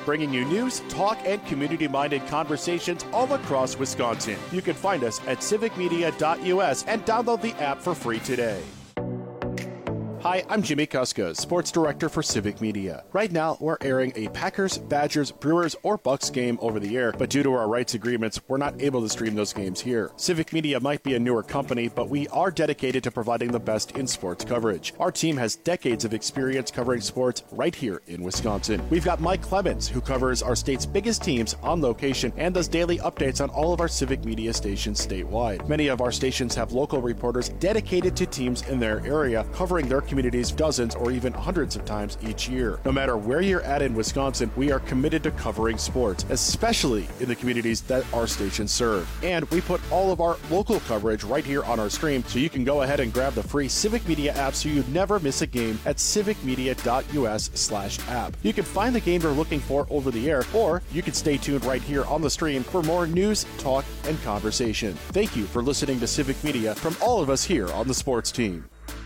bringing you news, talk, and community-minded conversations all across Wisconsin. You can find us at civicmedia.us and download the app for free today. Hi, I'm Jimmy Kuska, Sports Director for Civic Media. Right now, we're airing a Packers, Badgers, Brewers, or Bucks game over the air, but due to our rights agreements, we're not able to stream those games here. Civic Media might be a newer company, but we are dedicated to providing the best in sports coverage. Our team has decades of experience covering sports right here in Wisconsin. We've got Mike Clemens, who covers our state's biggest teams on location and does daily updates on all of our Civic Media stations statewide. Many of our stations have local reporters dedicated to teams in their area, covering their communities dozens or even hundreds of times each year. No matter where you're at in Wisconsin, we are committed to covering sports, especially in the communities that our stations serve. And we put all of our local coverage right here on our stream, so you can go ahead and grab the free Civic Media app so you never miss a game at civicmedia.us/app. You can find the game you're looking for over the air, or you can stay tuned right here on the stream for more news, talk, and conversation. Thank you for listening to Civic Media from all of us here on the sports team.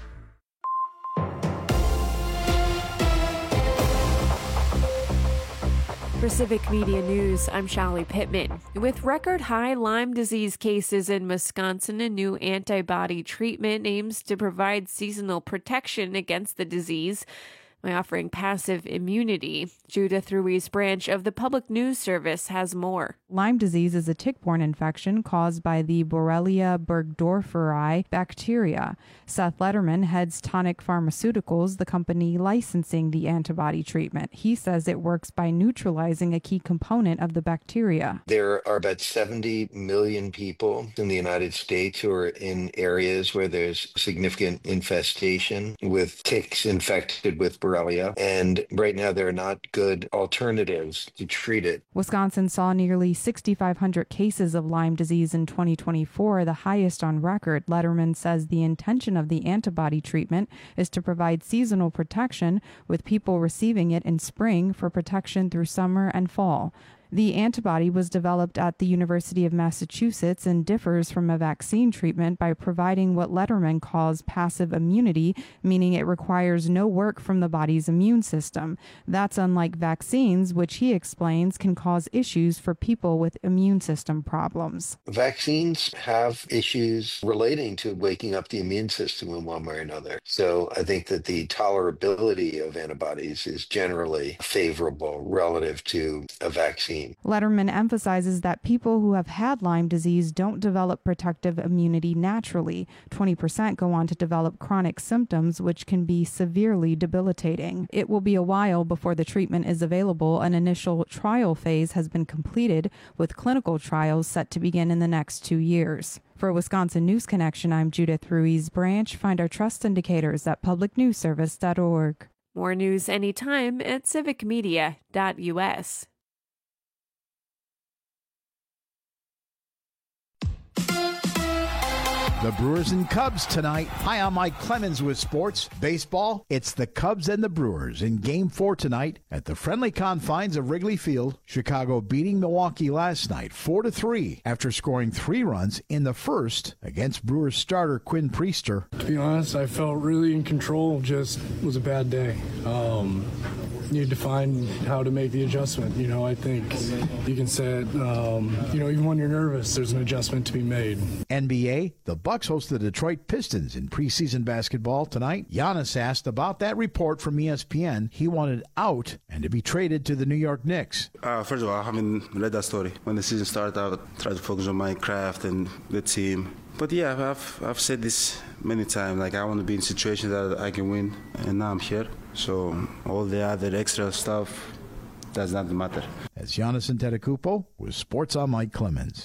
For Civic Media News, I'm Shallie Pittman. With record high Lyme disease cases in Wisconsin, a new antibody treatment aims to provide seasonal protection against the disease by offering passive immunity. Judith Ruiz Branch of the Public News Service has more. Lyme disease is a tick-borne infection caused by the Borrelia burgdorferi bacteria. Seth Letterman heads Tonic Pharmaceuticals, the company licensing the antibody treatment. He says it works by neutralizing a key component of the bacteria. There are about 70 million people in the United States who are in areas where there's significant infestation with ticks infected with Borrelia, and right now there are not good alternatives to treat it. Wisconsin saw nearly 6,500 cases of Lyme disease in 2024, the highest on record. Letterman says the intention of the antibody treatment is to provide seasonal protection, with people receiving it in spring for protection through summer and fall. The antibody was developed at the University of Massachusetts and differs from a vaccine treatment by providing what Letterman calls passive immunity, meaning it requires no work from the body's immune system. That's unlike vaccines, which he explains can cause issues for people with immune system problems. Vaccines have issues relating to waking up the immune system in one way or another. So I think that the tolerability of antibodies is generally favorable relative to a vaccine. Letterman emphasizes that people who have had Lyme disease don't develop protective immunity naturally. 20% go on to develop chronic symptoms, which can be severely debilitating. It will be a while before the treatment is available. An initial trial phase has been completed, with clinical trials set to begin in the next 2 years. For Wisconsin News Connection, I'm Judith Ruiz Branch. Find our trust indicators at publicnewsservice.org. More news anytime at civicmedia.us. The Brewers and Cubs tonight. Hi, I'm Mike Clemens with Sports Baseball. It's the Cubs and the Brewers in Game 4 tonight at the friendly confines of Wrigley Field. Chicago beating Milwaukee last night 4-3 after scoring 3 runs in the first against Brewers starter Quinn Priester. To be honest, I felt really in control. Just was a bad day. Need to find how to make the adjustment. I think you can say it, even when you're nervous, there's an adjustment to be made. NBA, the Bucks host the Detroit Pistons in preseason basketball tonight. Giannis asked about that report from ESPN. He wanted out and to be traded to the New York Knicks. First of all, I haven't read that story. When the season started, I tried to focus on my craft and the team. But yeah, I've said this many times. I want to be in situations that I can win, and now I'm here. So all the other extra stuff does not matter. That's Giannis Antetokounmpo with Sports on Mike Clemens.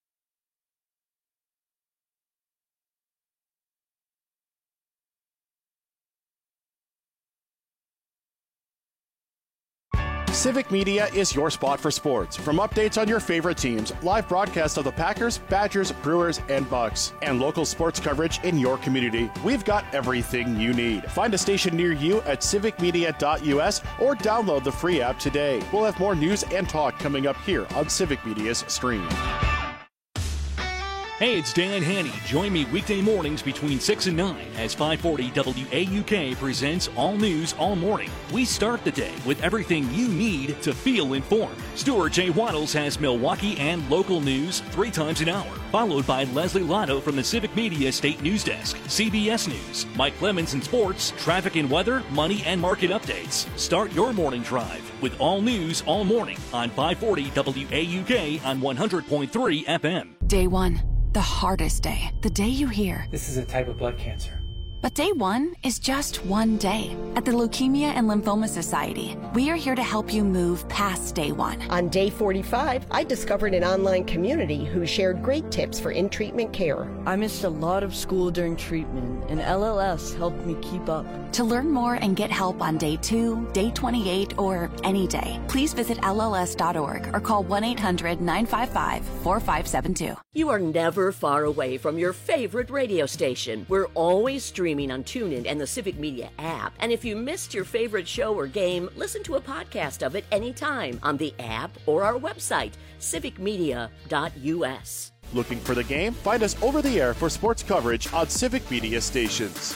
Civic Media is your spot for sports. From updates on your favorite teams, live broadcasts of the Packers, Badgers, Brewers, and Bucks, and local sports coverage in your community, we've got everything you need. Find a station near you at civicmedia.us or download the free app today. We'll have more news and talk coming up here on Civic Media's stream. Hey, it's Dan Haney. Join me weekday mornings between 6 and 9 as 540 WAUK presents All News All Morning. We start the day with everything you need to feel informed. Stuart J. Waddles has Milwaukee and local news 3 times an hour, followed by Leslie Lotto from the Civic Media State News Desk, CBS News, Mike Clemens in sports, traffic and weather, money and market updates. Start your morning drive with All News All Morning on 540 WAUK on 100.3 FM. Day 1. The hardest day. The day you hear, "This is a type of blood cancer." But day 1 is just one day. At the Leukemia and Lymphoma Society, we are here to help you move past day 1. On day 45, I discovered an online community who shared great tips for in-treatment care. I missed a lot of school during treatment, and LLS helped me keep up. To learn more and get help on day 2, day 28, or any day, please visit LLS.org or call 1-800-955-4572. You are never far away from your favorite radio station. We're always streaming on TuneIn and the Civic Media app. And if you missed your favorite show or game, listen to a podcast of it anytime on the app or our website, civicmedia.us. Looking for the game? Find us over the air for sports coverage on Civic Media stations.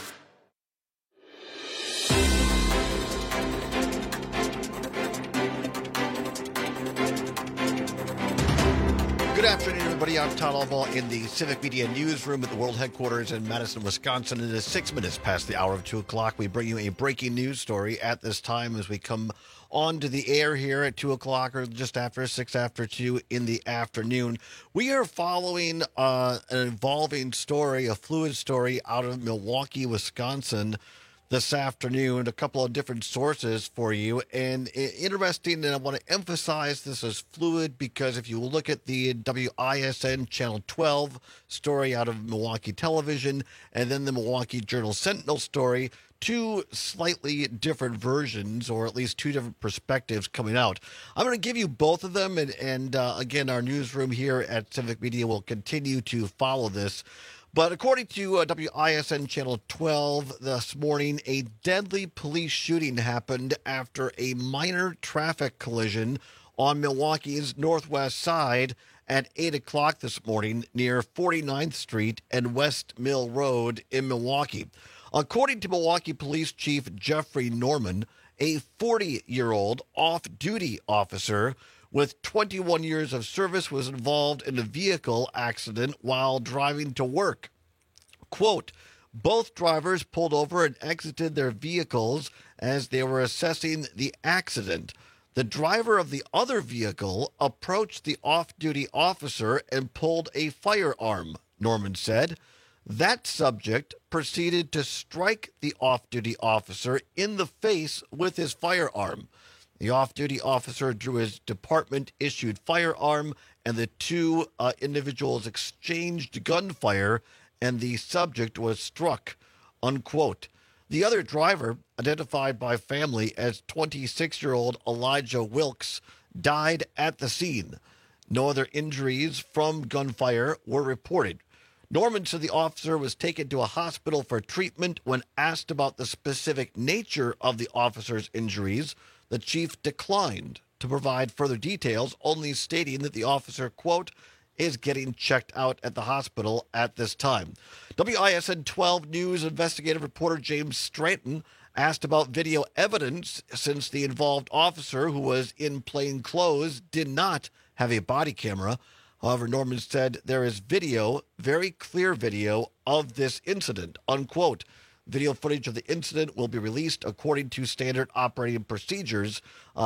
Good afternoon, everybody. I'm Todd Albaugh in the Civic Media Newsroom at the World Headquarters in Madison, Wisconsin. It is 6 minutes past the hour of 2 o'clock. We bring you a breaking news story at this time as we come on to the air here at 2 o'clock or just after 6 after 2 in the afternoon. We are following an evolving story, a fluid story out of Milwaukee, Wisconsin this afternoon. A couple of different sources for you, and interesting, and I want to emphasize this as fluid because if you look at the WISN Channel 12 story out of Milwaukee Television and then the Milwaukee Journal-Sentinel story, 2 slightly different versions, or at least 2 different perspectives coming out. I'm going to give you both of them, and again, our newsroom here at Civic Media will continue to follow this. But according to WISN Channel 12 this morning, a deadly police shooting happened after a minor traffic collision on Milwaukee's northwest side at 8 o'clock this morning near 49th Street and West Mill Road in Milwaukee. According to Milwaukee Police Chief Jeffrey Norman, a 40-year-old off-duty officer with 21 years of service was involved in a vehicle accident while driving to work. Quote, both drivers pulled over and exited their vehicles as they were assessing the accident. The driver of the other vehicle approached the off-duty officer and pulled a firearm, Norman said. That subject proceeded to strike the off-duty officer in the face with his firearm. The off-duty officer drew his department-issued firearm, and the 2 individuals exchanged gunfire, and the subject was struck, unquote. The other driver, identified by family as 26-year-old Elijah Wilkes, died at the scene. No other injuries from gunfire were reported. Norman said the officer was taken to a hospital for treatment. When asked about the specific nature of the officer's injuries, the chief declined to provide further details, only stating that the officer, quote, is getting checked out at the hospital at this time. WISN 12 News investigative reporter James Stratton asked about video evidence since the involved officer, who was in plain clothes, did not have a body camera. However, Norman said there is video, very clear video, of this incident, unquote. Video footage of the incident will be released according to standard operating procedures,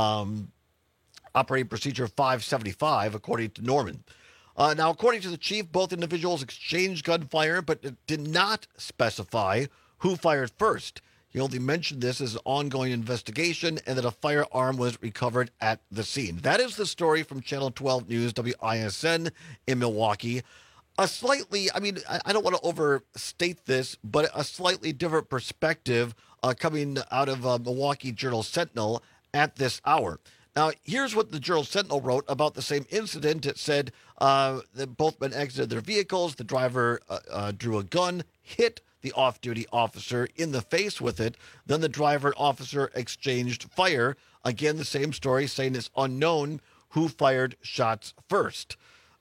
operating procedure 575, according to Norman. Now, according to the chief, both individuals exchanged gunfire, but it did not specify who fired first. He only mentioned this as an ongoing investigation and that a firearm was recovered at the scene. That is the story from Channel 12 News, WISN in Milwaukee. A slightly, I don't want to overstate this, but a slightly different perspective coming out of Milwaukee Journal-Sentinel at this hour. Now, here's what the Journal-Sentinel wrote about the same incident. It said that both men exited their vehicles. The driver drew a gun, hit the off-duty officer in the face with it. Then the driver and officer exchanged fire. Again, the same story, saying it's unknown who fired shots first.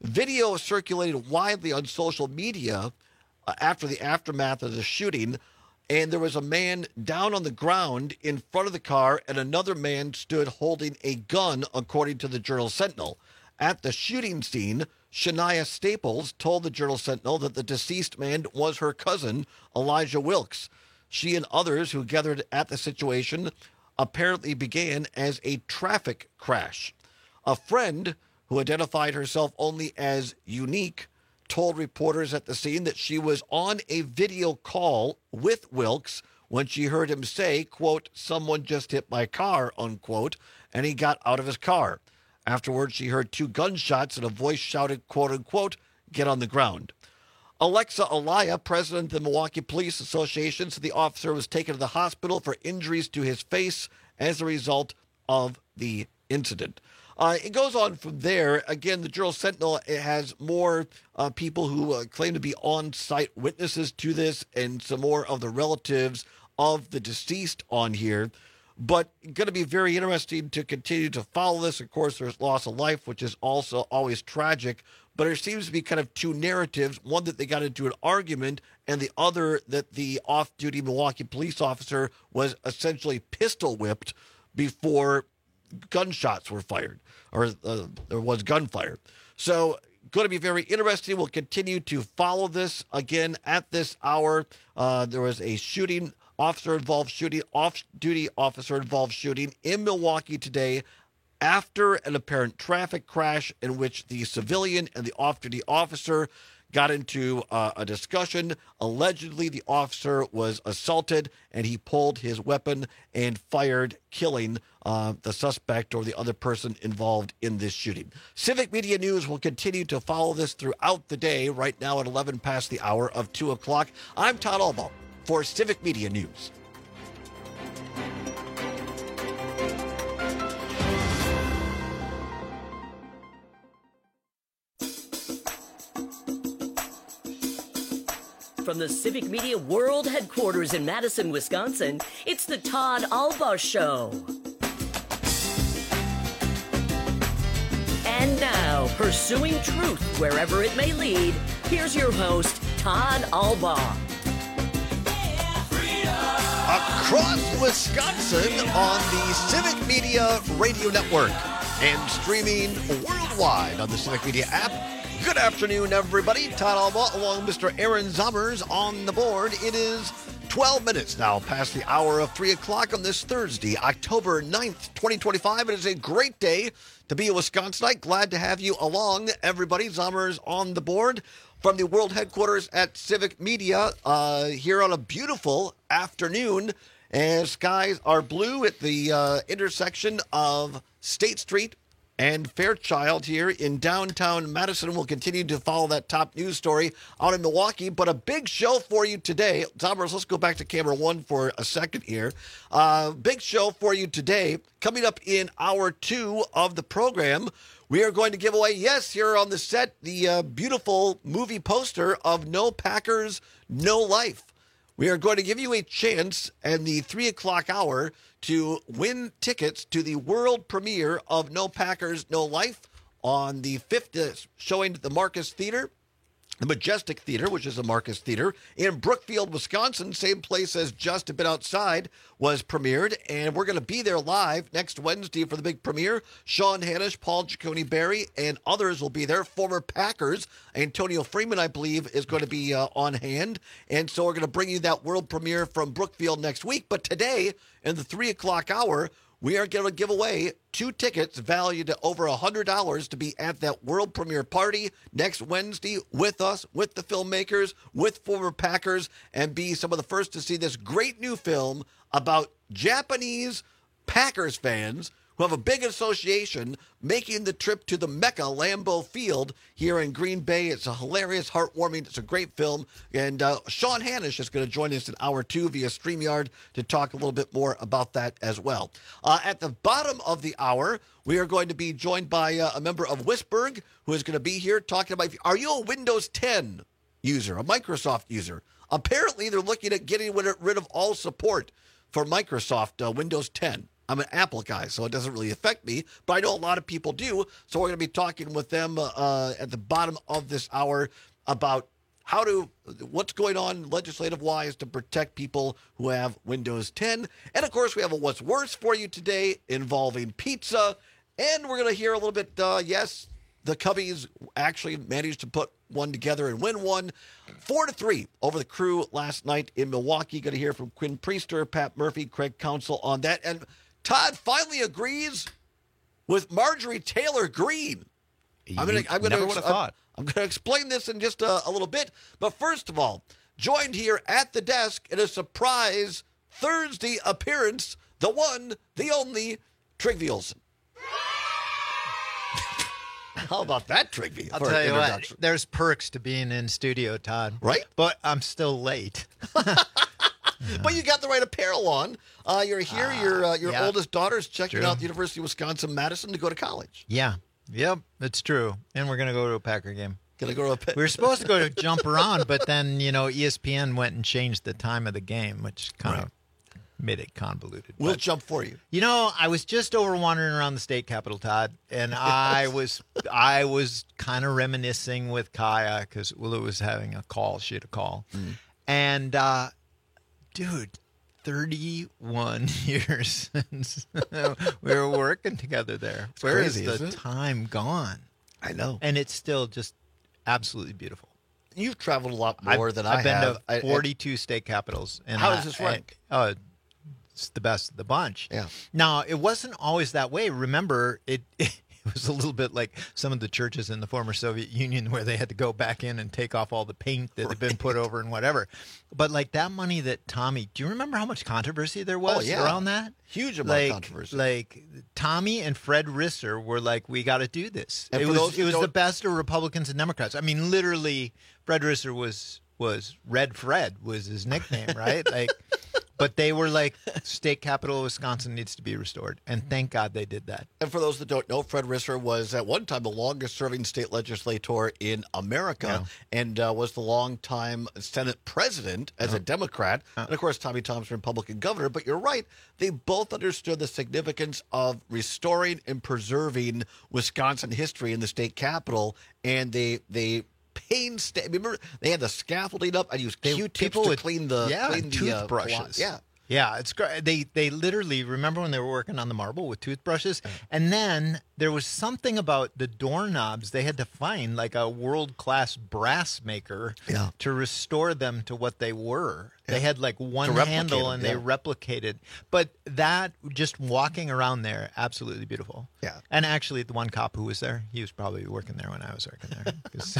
Video circulated widely on social media after the aftermath of the shooting, and there was a man down on the ground in front of the car, and another man stood holding a gun, according to the Journal-Sentinel. At the shooting scene, Shania Staples told the Journal-Sentinel that the deceased man was her cousin, Elijah Wilkes. She and others who gathered at the situation apparently began as a traffic crash. A friend, who identified herself only as Unique, told reporters at the scene that she was on a video call with Wilkes when she heard him say, quote, "Someone just hit my car," unquote, and he got out of his car. Afterwards, she heard 2 gunshots and a voice shouted, quote unquote, "Get on the ground." Alexa Alaya, president of the Milwaukee Police Association, said the officer was taken to the hospital for injuries to his face as a result of the incident. It goes on from there. Again, the Journal-Sentinel has more people who claim to be on-site witnesses to this and some more of the relatives of the deceased on here. But going to be very interesting to continue to follow this. Of course, there's loss of life, which is also always tragic. But there seems to be kind of 2 narratives, one that they got into an argument and the other that the off-duty Milwaukee police officer was essentially pistol whipped before gunshots were fired, or there was gunfire. So going to be very interesting. We'll continue to follow this. Again, at this hour, there was a shooting, off-duty officer-involved shooting in Milwaukee today after an apparent traffic crash in which the civilian and the off-duty officer got into a discussion. Allegedly, the officer was assaulted, and he pulled his weapon and fired, killing the suspect or the other person involved in this shooting. Civic Media News will continue to follow this throughout the day, right now at 11 past the hour of 2 o'clock. I'm Todd Albaugh for Civic Media News. From the Civic Media World Headquarters in Madison, Wisconsin, it's the Todd Albaugh Show. And now, pursuing truth wherever it may lead, here's your host, Todd Albaugh. Across Wisconsin on the Civic Media Radio Network and streaming worldwide on the Civic Media app. Good afternoon, everybody. Todd Albaugh along with Mr. Aaron Zommers on the board. It is 12 minutes now past the hour of 3 o'clock on this Thursday, October 9th, 2025. It is a great day to be a Wisconsinite. Glad to have you along, everybody. Zommers on the board from the world headquarters at Civic Media here on a beautiful afternoon. And skies are blue at the intersection of State Street and Fairchild here in downtown Madison. We'll continue to follow that top news story out in Milwaukee, but a big show for you today. Zommers, let's go back to camera 1 for a second here. Big show for you today. Coming up in hour 2 of the program, we are going to give away, yes, here on the set, the beautiful movie poster of No Packers, No Life. We are going to give you a chance in the 3 o'clock hour to win tickets to the world premiere of No Packers, No Life on the 5th showing at the Marcus Theater, the Majestic Theater, which is a Marcus Theater, in Brookfield, Wisconsin, same place as Just a Bit Outside was premiered, and we're going to be there live next Wednesday for the big premiere. Sean Hannish, Paul Giacone-Berry, and others will be there. Former Packers, Antonio Freeman, I believe, is going to be on hand, and so we're going to bring you that world premiere from Brookfield next week. But today, in the 3 o'clock hour, we are going to give away 2 tickets valued at over $100 to be at that world premiere party next Wednesday with us, with the filmmakers, with former Packers, and be some of the first to see this great new film about Japanese Packers fans who have a big association making the trip to the Mecca, Lambeau Field, here in Green Bay. It's a hilarious, heartwarming, it's a great film. And Sean Hannish is going to join us in hour 2 via StreamYard to talk a little bit more about that as well. At the bottom of the hour, we are going to be joined by a member of Wisburg who is going to be here talking about, are you a Windows 10 user, a Microsoft user? Apparently, they're looking at getting rid of all support for Microsoft Windows 10. I'm an Apple guy, so it doesn't really affect me. But I know a lot of people do. So we're going to be talking with them at the bottom of this hour about what's going on legislative-wise to protect people who have Windows 10. And, of course, we have a What's Worse for you today involving pizza. And we're going to hear a little bit, yes, the Cubbies actually managed to put one together and win one 4-3 over the Crew last night in Milwaukee. Going to hear from Quinn Priester, Pat Murphy, Craig Counsell on that. And Todd finally agrees with Marjorie Taylor Greene. I'm going to explain this in just a little bit. But first of all, joined here at the desk in a surprise Thursday appearance, the one, the only, Trygve Olsen. How about that, Trygve? I'll tell you what, there's perks to being in studio, Todd. Right? But I'm still late. But you got the right apparel on. You're here. Your oldest daughter's checking out the University of Wisconsin-Madison to go to college. Yeah. Yep, it's true. And we're going to go to a Packer game. We were supposed to go to Jump Around, but then, ESPN went and changed the time of the game, which kind of made it convoluted. We'll jump for you. I was just over wandering around the state capitol, Todd, and I was kind of reminiscing with Kaya because Willa was having a call. She had a call. And, dude, 31 years since we were working together there. Where is the time gone? I know. And it's still just absolutely beautiful. You've traveled a lot more than I have. I've been to 42 state capitals. And how does this rank? It's the best of the bunch. Yeah. Now, it wasn't always that way. Remember, it was a little bit like some of the churches in the former Soviet Union where they had to go back in and take off all the paint that had been put over and whatever. But like that money that Tommy, do you remember how much controversy there was around that? Huge amount of controversy. Like Tommy and Fred Risser were like, we got to do this. And it was the best of Republicans and Democrats. I mean, literally, Fred Risser was Red Fred was his nickname, right? But they were like, state capital of Wisconsin needs to be restored. And thank God they did that. And for those that don't know, Fred Risser was at one time the longest-serving state legislator in America and was the longtime Senate president as a Democrat. And, of course, Tommy Thompson, Republican governor. But you're right. They both understood the significance of restoring and preserving Wisconsin history in the state capitol. And they remember they had the scaffolding up and used Q-tips to clean the toothbrushes. Yeah, it's great. They literally, remember when they were working on the marble with toothbrushes? And then there was something about the doorknobs. They had to find like a world-class brass maker to restore them to what they were. They had like one handle and they replicated. But that, just walking around there, absolutely beautiful. Yeah. And actually, the one cop who was there, he was probably working there when I was working there.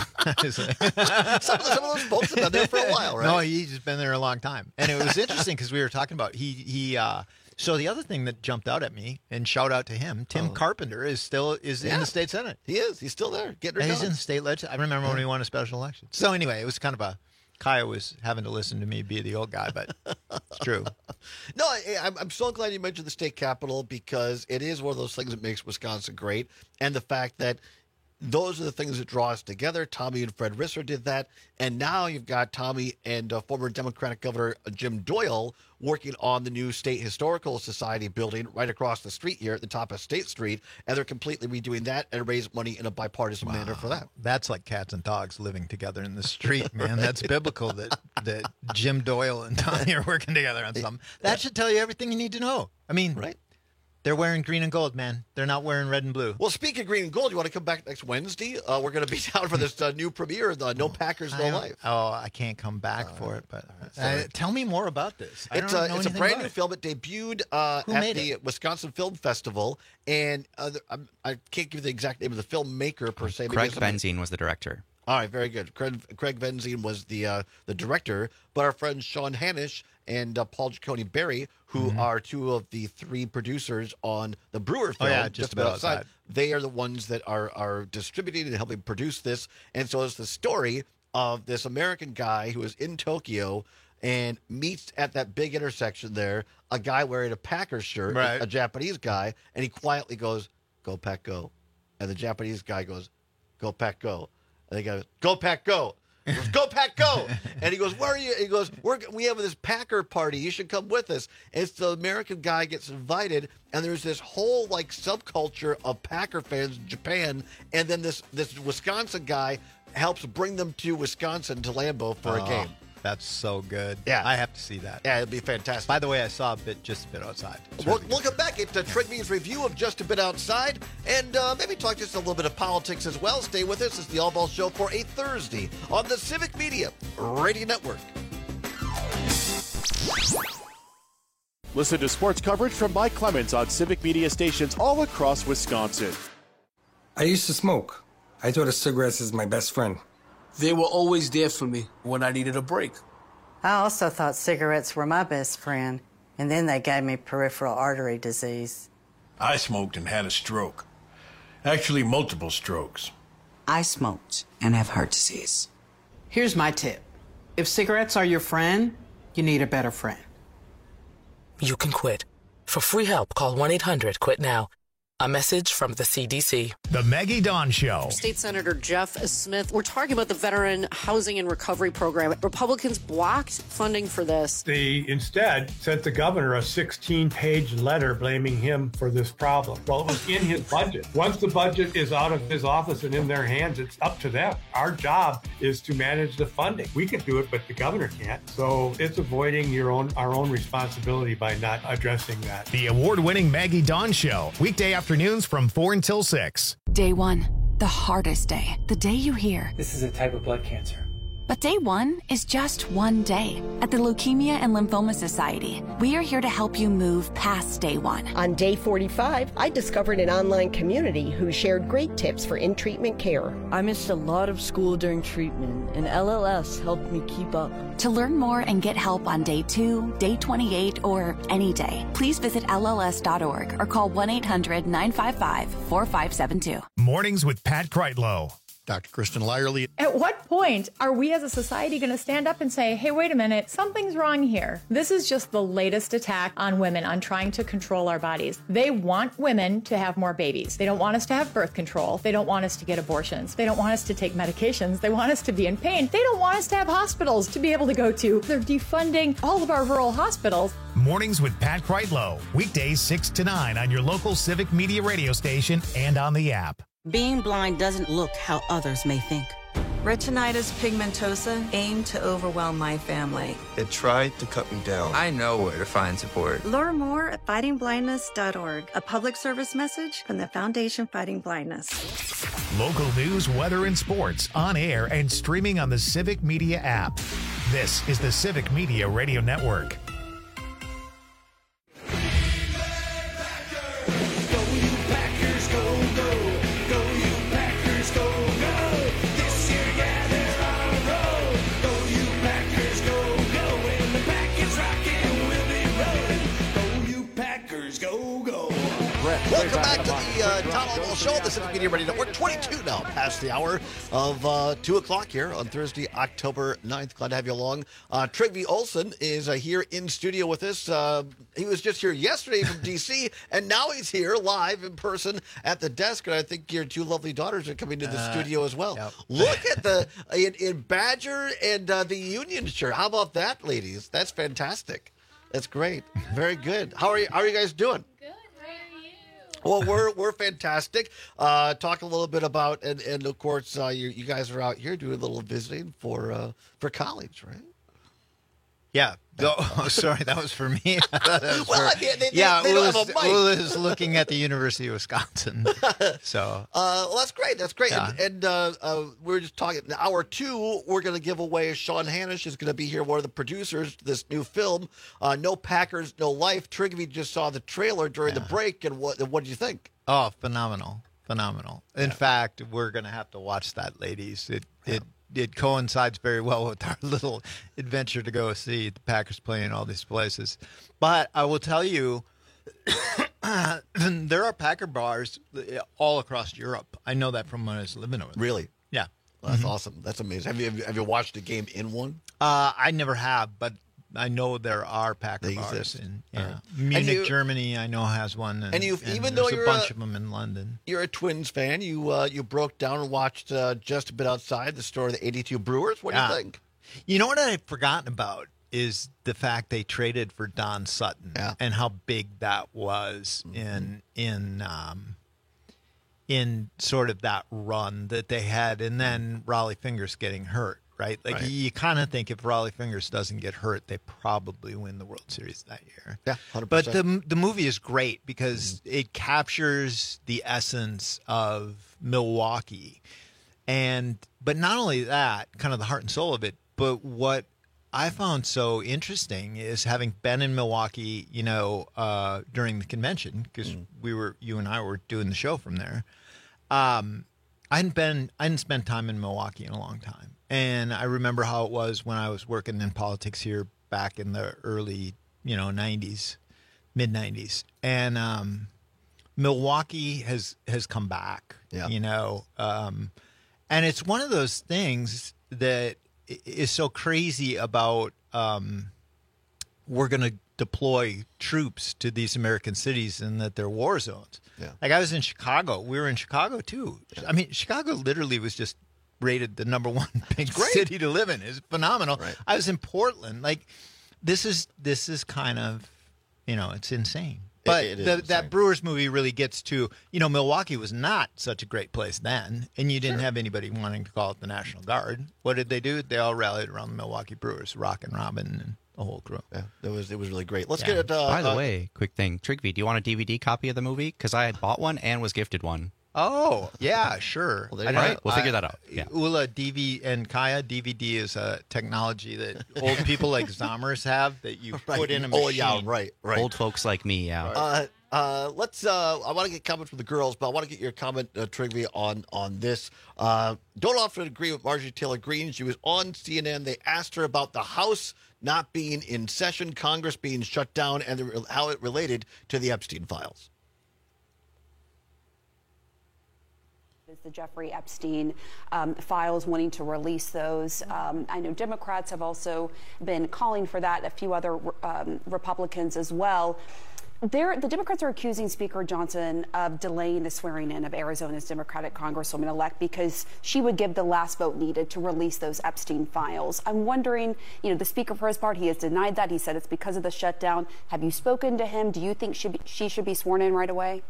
Some of those folks have been there for a while, right? No, he's just been there a long time. And it was interesting because we were talking about, so the other thing that jumped out at me, and shout out to him, Tim Carpenter is in the state Senate. He is. He's still there. Getting her He's done. in the state legislature. I remember when we won a special election. So anyway, it was kind of Kaya was having to listen to me be the old guy, but it's true. No, I'm so glad you mentioned the state capitol because it is one of those things that makes Wisconsin great. And the fact that those are the things that draw us together. Tommy and Fred Risser did that. And now you've got Tommy and former Democratic Governor Jim Doyle working on the new State Historical Society building right across the street here at the top of State Street. And they're completely redoing that and raise money in a bipartisan manner for that. That's like cats and dogs living together in the street, man. That's biblical that Jim Doyle and Tommy are working together on something. That should tell you everything you need to know. I mean, right? They're wearing green and gold, man. They're not wearing red and blue. Well, speaking of green and gold, you want to come back next Wednesday? We're going to be down for this new premiere, the No Packers, No Life. Oh, I can't come back for it, but tell me more about this. It's a brand new film. It debuted at the Wisconsin Film Festival, and I can't give you the exact name of the filmmaker per se. Craig Benzine was the director. All right, very good. Craig Benzine was the director, but our friends Sean Hanisch and Paul Giacone Berry, who are two of the three producers on the Brewer film, just about outside. They are the ones that are distributing and helping produce this. And so it's the story of this American guy who is in Tokyo and meets at that big intersection there a guy wearing a Packers shirt, a Japanese guy, and he quietly goes, "Go Pack Go." And the Japanese guy goes, "Go Pack Go." And they go, "Go Pack Go." He goes, "Go Pack Go. And he goes, where are you? He goes, we have this Packer party. You should come with us. And it's the American guy gets invited, and there's this whole like subculture of Packer fans in Japan, and then this Wisconsin guy helps bring them to Wisconsin, to Lambeau for a game. That's so good. Yeah. I have to see that. Yeah, it'd be fantastic. By the way, I saw just a bit outside. We'll come back at Trigby's review of Just a Bit Outside, and maybe talk just a little bit of politics as well. Stay with us. It's the All Ball Show for a Thursday on the Civic Media Radio Network. Listen to sports coverage from Mike Clemens on Civic Media stations all across Wisconsin. I used to smoke. I thought of cigarettes as my best friend. They were always there for me when I needed a break. I also thought cigarettes were my best friend, and then they gave me peripheral artery disease. I smoked and had a stroke. Actually, multiple strokes. I smoked and have heart disease. Here's my tip. If cigarettes are your friend, you need a better friend. You can quit. For free help, call 1-800-QUIT-NOW. A message from the CDC. The Maggie Dawn Show. State Senator Jeff Smith, we're talking about the Veteran Housing and Recovery Program. Republicans blocked funding for this. They instead sent the governor a 16-page letter blaming him for this problem. Well, it was in his budget. Once the budget is out of his office and in their hands, it's up to them. Our job is to manage the funding. We can do it, but the governor can't. So it's avoiding our own responsibility by not addressing that. The award-winning Maggie Dawn Show. Weekday afternoons from 4 until 6. Day 1, the hardest day. The day you hear, this is a type of blood cancer. But day 1 is just one day. At the Leukemia and Lymphoma Society, we are here to help you move past day 1. On day 45, I discovered an online community who shared great tips for in-treatment care. I missed a lot of school during treatment, and LLS helped me keep up. To learn more and get help on day 2, day 28, or any day, please visit LLS.org or call 1-800-955-4572. Mornings with Pat Kreitlow. Dr. Kristen Lyerly. At what point are we as a society going to stand up and say, hey, wait a minute, something's wrong here? This is just the latest attack on women, on trying to control our bodies. They want women to have more babies. They don't want us to have birth control. They don't want us to get abortions. They don't want us to take medications. They want us to be in pain. They don't want us to have hospitals to be able to go to. They're defunding all of our rural hospitals. Mornings with Pat Kreitlow. Weekdays 6 to 9 on your local Civic Media radio station and on the app. Being blind doesn't look how others may think. Retinitis pigmentosa aimed to overwhelm my family. It tried to cut me down. I know where to find support. Learn more at fightingblindness.org, a public service message from the Foundation Fighting Blindness. Local news, weather, and sports on air and streaming on the Civic Media app. This is the Civic Media Radio Network. Welcome back to the Tom Alwell Show, the Civic Media Radio Network. 22 now, past the hour of 2 o'clock here on Thursday, October 9th. Glad to have you along. Trygve Olsen is here in studio with us. He was just here yesterday from D.C., and now he's here live in person at the desk. And I think your two lovely daughters are coming to the studio as well. Yep. Look at the in Badger and the Union shirt. How about that, ladies? That's fantastic. That's great. Very good. How are you guys doing? Well, we're fantastic. Talk a little bit about, and of course, you guys are out here doing a little visiting for college, right? Yeah. Oh, sorry, that was for me. They don't have a mic. Ula is looking at the University of Wisconsin. So, well, that's great. That's great. Yeah. And we're just talking. In hour 2, we're going to give away. Sean Hanish is going to be here, one of the producers of this new film, No Packers, No Life. Trygve just saw the trailer during the break, and what did you think? Oh, phenomenal. In fact, we're going to have to watch that, ladies. It coincides very well with our little adventure to go see the Packers play in all these places. But I will tell you, there are Packer bars all across Europe. I know that from when I was living over there. Really? Yeah. Well, that's awesome. That's amazing. Have you watched a game in one? I never have, but I know there are Packer bars in Munich, Germany. I know has one, and even though you're a bunch of them in London. You're a Twins fan. You broke down and watched just a bit outside the story of the 82 Brewers. What do you think? You know what I've forgotten about is the fact they traded for Don Sutton and how big that was in sort of that run that they had, and then Raleigh Fingers getting hurt, right? Like you kind of think if Raleigh Fingers doesn't get hurt, they probably win the World Series that year. Yeah, 100%. But the movie is great because it captures the essence of Milwaukee, but not only that, kind of the heart and soul of it, but what I found so interesting is having been in Milwaukee, during the convention, because you and I were doing the show from there. I hadn't spent time in Milwaukee in a long time. And I remember how it was when I was working in politics here back in the early, 90s, mid 90s. And Milwaukee has come back, and it's one of those things that is so crazy about we're going to deploy troops to these American cities and that they're war zones. Yeah. Like I was in Chicago. We were in Chicago too. Yeah. I mean, Chicago literally was just rated the number one big city to live in. It's phenomenal. Right. I was in Portland. Like this is kind of, it's insane. But that Brewers movie really gets to, Milwaukee was not such a great place then, and you didn't have anybody wanting to call it the National Guard. What did they do? They all rallied around the Milwaukee Brewers, Rock and Robin and the whole crew. Yeah, it was really great. Let's get it. By the way, quick thing. Trigby, do you want a DVD copy of the movie? Because I had bought one and was gifted one. Oh, yeah, sure. Well, all right, we'll figure that out. Yeah. Ula, DV, and Kaya, DVD is a technology that old people like Zommers have that you put in a machine. Oh, yeah, right. Old folks like me, yeah. Let's. I want to get comments from the girls, but I want to get your comment, Trigby, on this. Don't often agree with Marjorie Taylor Greene. She was on CNN. They asked her about the House not being in session, Congress being shut down, and how it related to the Epstein files. The Jeffrey Epstein files, wanting to release those. I know Democrats have also been calling for that, a few other Republicans as well. The Democrats are accusing Speaker Johnson of delaying the swearing in of Arizona's Democratic Congresswoman-elect because she would give the last vote needed to release those Epstein files. I'm wondering, the Speaker, for his part, he has denied that. He said it's because of the shutdown. Have you spoken to him? Do you think she should be sworn in right away?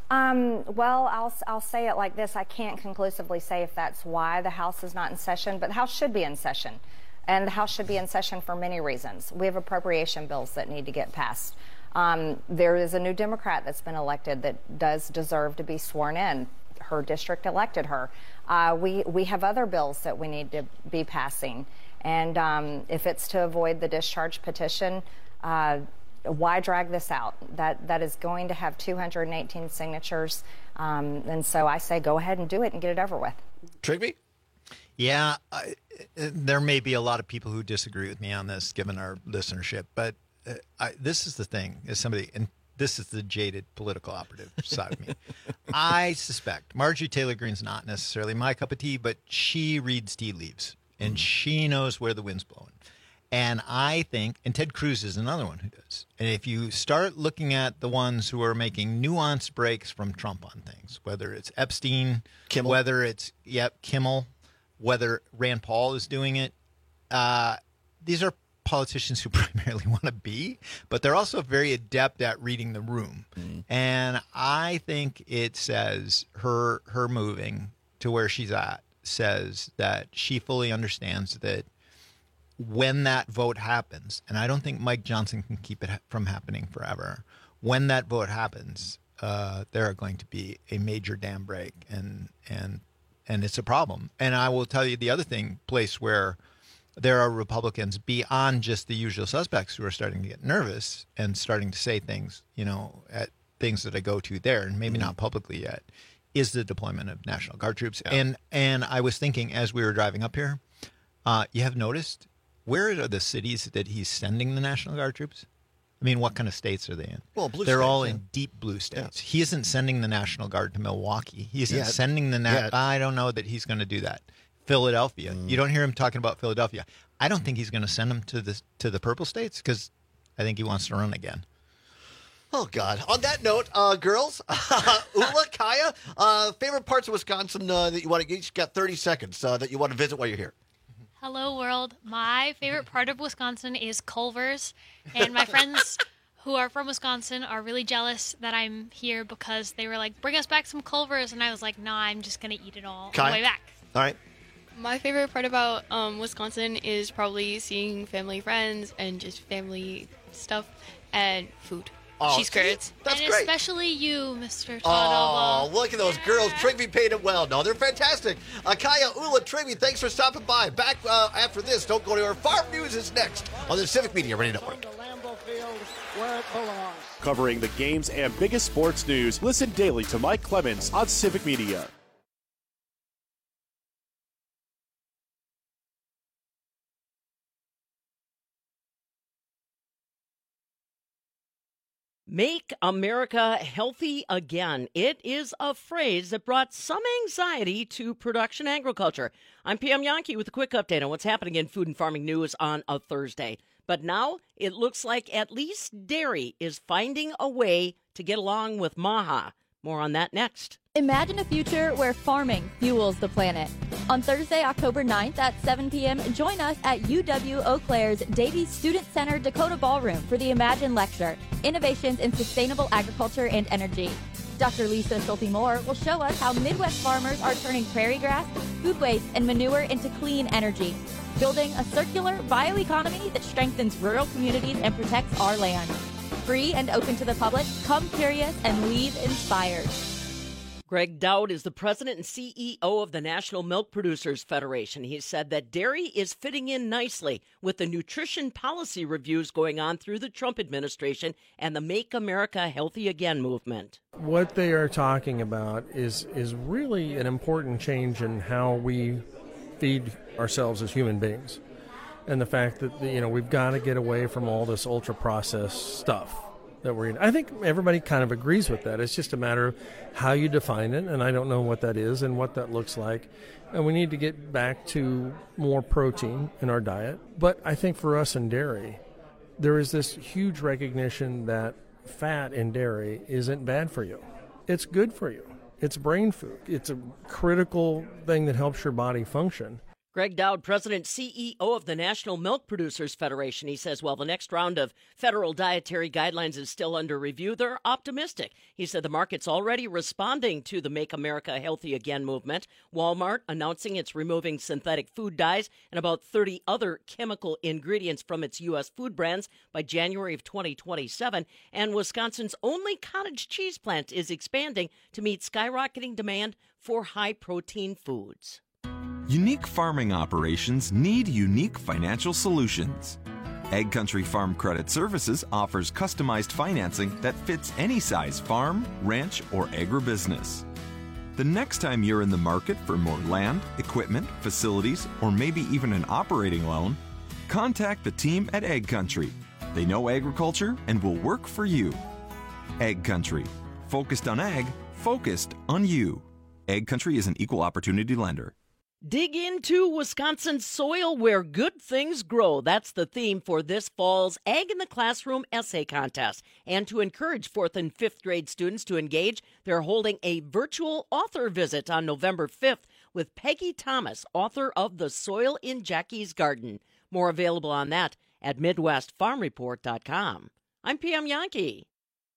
Well, I'll say it like this. I can't conclusively say if that's why the House is not in session, but the House should be in session. And the House should be in session for many reasons. We have appropriation bills that need to get passed. There is a new Democrat that's been elected that does deserve to be sworn in. Her district elected her. We have other bills that we need to be passing. And if it's to avoid the discharge petition, why drag this out? That is going to have 218 signatures. And so I say go ahead and do it and get it over with. Trigby? Yeah, there may be a lot of people who disagree with me on this, given our listenership. But this is the thing, as somebody, and this is the jaded political operative side of me. I suspect Marjorie Taylor Greene's not necessarily my cup of tea, but she reads tea leaves, and she knows where the wind's blowing. And I think, and Ted Cruz is another one who does. And if you start looking at the ones who are making nuanced breaks from Trump on things, whether it's Epstein, Kimmel. whether it's, Kimmel, whether Rand Paul is doing it, these are politicians who primarily want to be, but they're also very adept at reading the room. Mm-hmm. And I think it says her moving to where she's at says that she fully understands that when that vote happens, and I don't think Mike Johnson can keep it from happening forever, when that vote happens, there are going to be a major dam break, and it's a problem. And I will tell you the other place where there are Republicans beyond just the usual suspects who are starting to get nervous and starting to say things, at things that I go to there, and maybe not publicly yet, is the deployment of National Guard troops. Yeah. And I was thinking as we were driving up here, you have noticed, where are the cities that he's sending the National Guard troops? I mean, what kind of states are they in? Well, blue They're states, all in deep blue states. Yeah. He isn't sending the National Guard to Milwaukee. He isn't sending I don't know that he's going to do that. Philadelphia. You don't hear him talking about Philadelphia. I don't think he's going to send them to the purple states because I think he wants to run again. Oh, God. On that note, girls, Ula, Kaya, favorite parts of Wisconsin that you want to, you each got 30 seconds that you want to visit while you're here. Hello, world. My favorite part of Wisconsin is Culver's, and my friends who are from Wisconsin are really jealous that I'm here because they were like, bring us back some Culver's, and I was like, nah, I'm just going to eat it all on the way back. All right. My favorite part about Wisconsin is probably seeing family, friends, and just family stuff and food. Oh, cheese curds. That's and great. especially you, Mr. Oh, Tadova. look at those girls. Trigby painted well. No, they're fantastic. Kaya, Ula, Trigby, thanks for stopping by. Back after this. Don't go anywhere. Farm News is next on the Civic Media Radio Network. Where it belongs. Covering the games and biggest sports news, listen daily to Mike Clemens on Civic Media. Make America healthy again. It is a phrase that brought some anxiety to production agriculture. I'm PM Yankee with a quick update on what's happening in food and farming news on a Thursday. But now it looks like at least dairy is finding a way to get along with MAHA. More on that next. Imagine a future where farming fuels the planet. On Thursday, October 9th at 7 p.m., join us at UW Eau Claire's Davies Student Center Dakota Ballroom for the Imagine Lecture, Innovations in Sustainable Agriculture and Energy. Dr. Lisa Schulte-Moore will show us how Midwest farmers are turning prairie grass, food waste, and manure into clean energy, building a circular bioeconomy that strengthens rural communities and protects our land. Free and open to the public, come curious and leave inspired. Greg Dowd is the president and CEO of the National Milk Producers Federation. He said that dairy is fitting in nicely with the nutrition policy reviews going on through the Trump administration and the Make America Healthy Again movement. What they are talking about is really an important change in how we feed ourselves as human beings. And the fact that, we've got to get away from all this ultra-processed stuff that we're eating. I think everybody kind of agrees with that. It's just a matter of how you define it, and I don't know what that is and what that looks like. And we need to get back to more protein in our diet. But I think for us in dairy, there is this huge recognition that fat in dairy isn't bad for you. It's good for you. It's brain food. It's a critical thing that helps your body function. Greg Dowd, president CEO of the National Milk Producers Federation. He says, while the next round of federal dietary guidelines is still under review, they're optimistic. He said the market's already responding to the Make America Healthy Again movement. Walmart announcing it's removing synthetic food dyes and about 30 other chemical ingredients from its U.S. food brands by January of 2027. And Wisconsin's only cottage cheese plant is expanding to meet skyrocketing demand for high-protein foods. Unique farming operations need unique financial solutions. Egg Country Farm Credit Services offers customized financing that fits any size farm, ranch, or agribusiness. The next time you're in the market for more land, equipment, facilities, or maybe even an operating loan, contact the team at Egg Country. They know agriculture and will work for you. Egg Country. Focused on ag, focused on you. Egg Country is an equal opportunity lender. Dig into Wisconsin's soil where good things grow. That's the theme for this fall's Ag in the Classroom essay contest. And to encourage 4th and 5th grade students to engage, they're holding a virtual author visit on November 5th with Peggy Thomas, author of The Soil in Jackie's Garden. More available on that at MidwestFarmReport.com. I'm PM Yankee.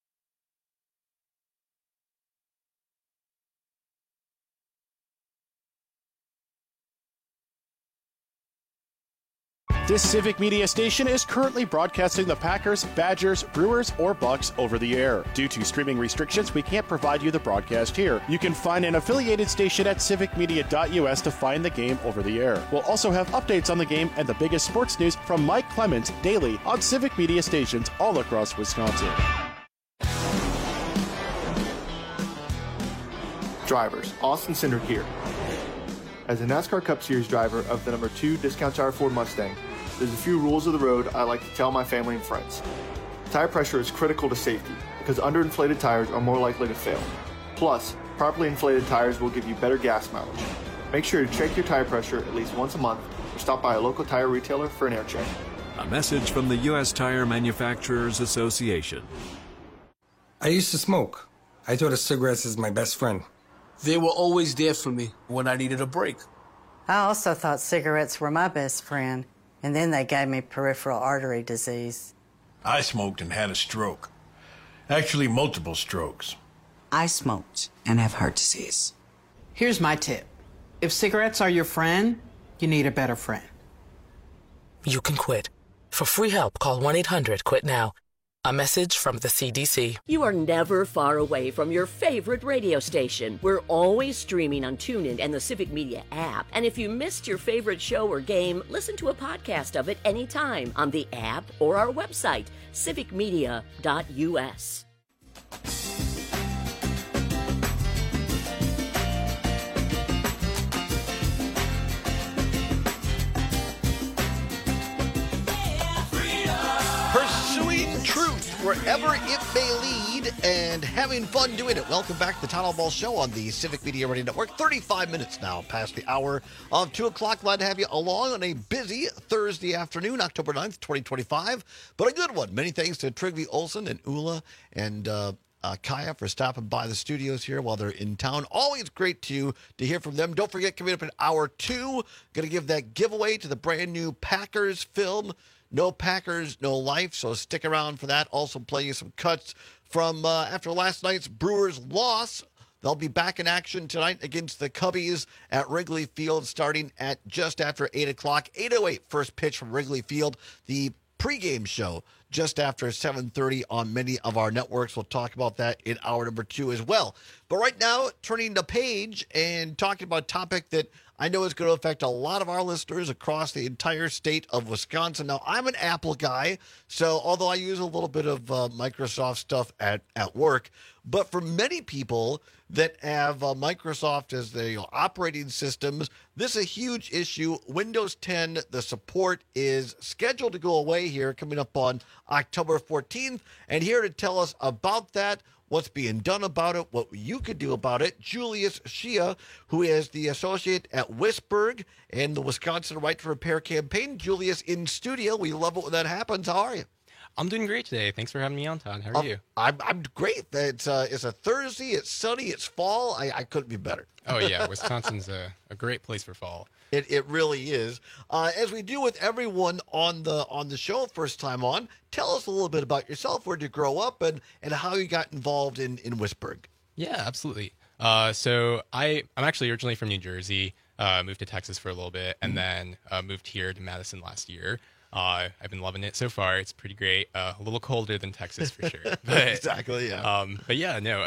This Civic Media station is currently broadcasting the Packers, Badgers, Brewers, or Bucks over the air. Due to streaming restrictions, we can't provide you the broadcast here. You can find an affiliated station at civicmedia.us to find the game over the air. We'll also have updates on the game and the biggest sports news from Mike Clemens daily on Civic Media stations all across Wisconsin. Drivers, Austin Cindric here. As a NASCAR Cup Series driver of the number 2 Discount Tire Ford Mustang, there's a few rules of the road I like to tell my family and friends. Tire pressure is critical to safety because underinflated tires are more likely to fail. Plus, properly inflated tires will give you better gas mileage. Make sure to check your tire pressure at least once a month or stop by a local tire retailer for an air check. A message from the U.S. Tire Manufacturers Association. I used to smoke. I thought of cigarettes as my best friend. They were always there for me when I needed a break. I also thought cigarettes were my best friend, and then they gave me peripheral artery disease. I smoked and had a stroke. Actually, multiple strokes. I smoked and have heart disease. Here's my tip. If cigarettes are your friend, you need a better friend. You can quit. For free help, call 1-800-QUIT-NOW. A message from the CDC. You are never far away from your favorite radio station. We're always streaming on TuneIn and the Civic Media app. And if you missed your favorite show or game, listen to a podcast of it anytime on the app or our website, civicmedia.us. Pursuing truth wherever it may lead and having fun doing it. Welcome back to the Town Hall Ball Show on the Civic Media Radio Network. 35 minutes now past the hour of 2 o'clock. Glad to have you along on a busy Thursday afternoon, October 9th, 2025. But a good one. Many thanks to Trygve Olsen and Ula and Kaya for stopping by the studios here while they're in town. Always great to hear from them. Don't forget, coming up in hour 2, going to give that giveaway to the brand new Packers film, No Packers, No Life, so stick around for that. Also play you some cuts from after last night's Brewers loss. They'll be back in action tonight against the Cubbies at Wrigley Field starting at just after 8 o'clock. 8:08 first pitch from Wrigley Field. The pregame show just after 7:30 on many of our networks. We'll talk about that in hour number 2 as well. But right now, turning the page and talking about a topic that I know is going to affect a lot of our listeners across the entire state of Wisconsin. Now, I'm an Apple guy, so although I use a little bit of Microsoft stuff at work, but for many people that have Microsoft as their operating systems, this is a huge issue. Windows 10, the support is scheduled to go away here coming up on October 14th. And here to tell us about that, what's being done about it, what you could do about it, Julius Shea, who is the associate at Wisberg and the Wisconsin Right to Repair campaign. Julius in studio. We love it when that happens. How are you? I'm doing great today. Thanks for having me on, Todd. How are you? I'm great. It's a Thursday. It's sunny. It's fall. I couldn't be better. Oh, yeah. Wisconsin's a great place for fall. It really is. As we do with everyone on the show first time on, tell us a little bit about yourself. Where did you grow up and how you got involved in Wisberg? Yeah, absolutely. So I'm actually originally from New Jersey, moved to Texas for a little bit, and then moved here to Madison last year. I've been loving it so far. It's pretty great. A little colder than Texas for sure. But, exactly, yeah. But yeah, no,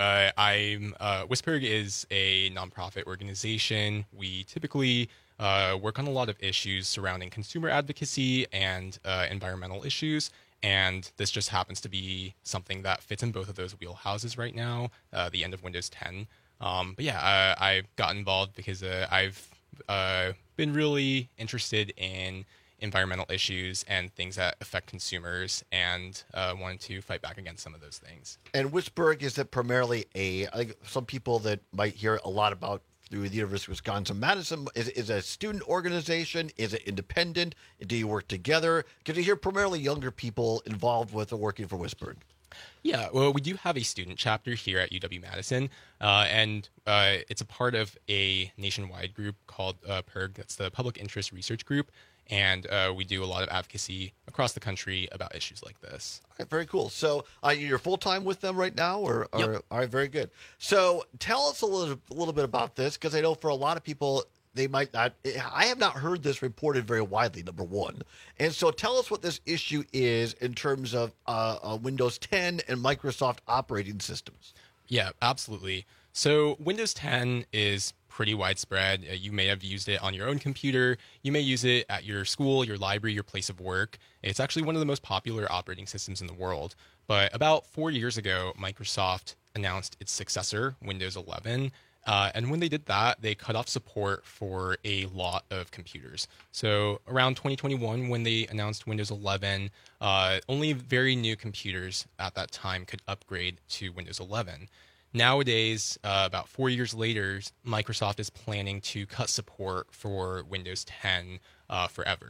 Wisberg is a nonprofit organization. We typically work on a lot of issues surrounding consumer advocacy and environmental issues. And this just happens to be something that fits in both of those wheelhouses right now, the end of Windows 10. But yeah, I got involved because I've been really interested in environmental issues and things that affect consumers, and wanted to fight back against some of those things. And Wisberg, is it primarily some people that might hear a lot about through the University of Wisconsin-Madison, is it a student organization? Is it independent? Do you work together? Because you hear primarily younger people involved with or working for Wisberg. Yeah, well, we do have a student chapter here at UW-Madison, and it's a part of a nationwide group called PIRG. That's the Public Interest Research Group. And we do a lot of advocacy across the country about issues like this. All right, very cool. So you're full-time with them right now? Yep. All right, very good. So tell us a little bit about this, because I know for a lot of people, they might not. I have not heard this reported very widely, number one. And so tell us what this issue is in terms of Windows 10 and Microsoft operating systems. Yeah, absolutely. So Windows 10 is pretty widespread. You may have used it on your own computer. You may use it at your school, your library, your place of work. It's actually one of the most popular operating systems in the world. But about 4 years ago, Microsoft announced its successor, Windows 11. And when they did that, they cut off support for a lot of computers. So around 2021, when they announced Windows 11, only very new computers at that time could upgrade to Windows 11. Nowadays, about 4 years later, Microsoft is planning to cut support for Windows 10 forever.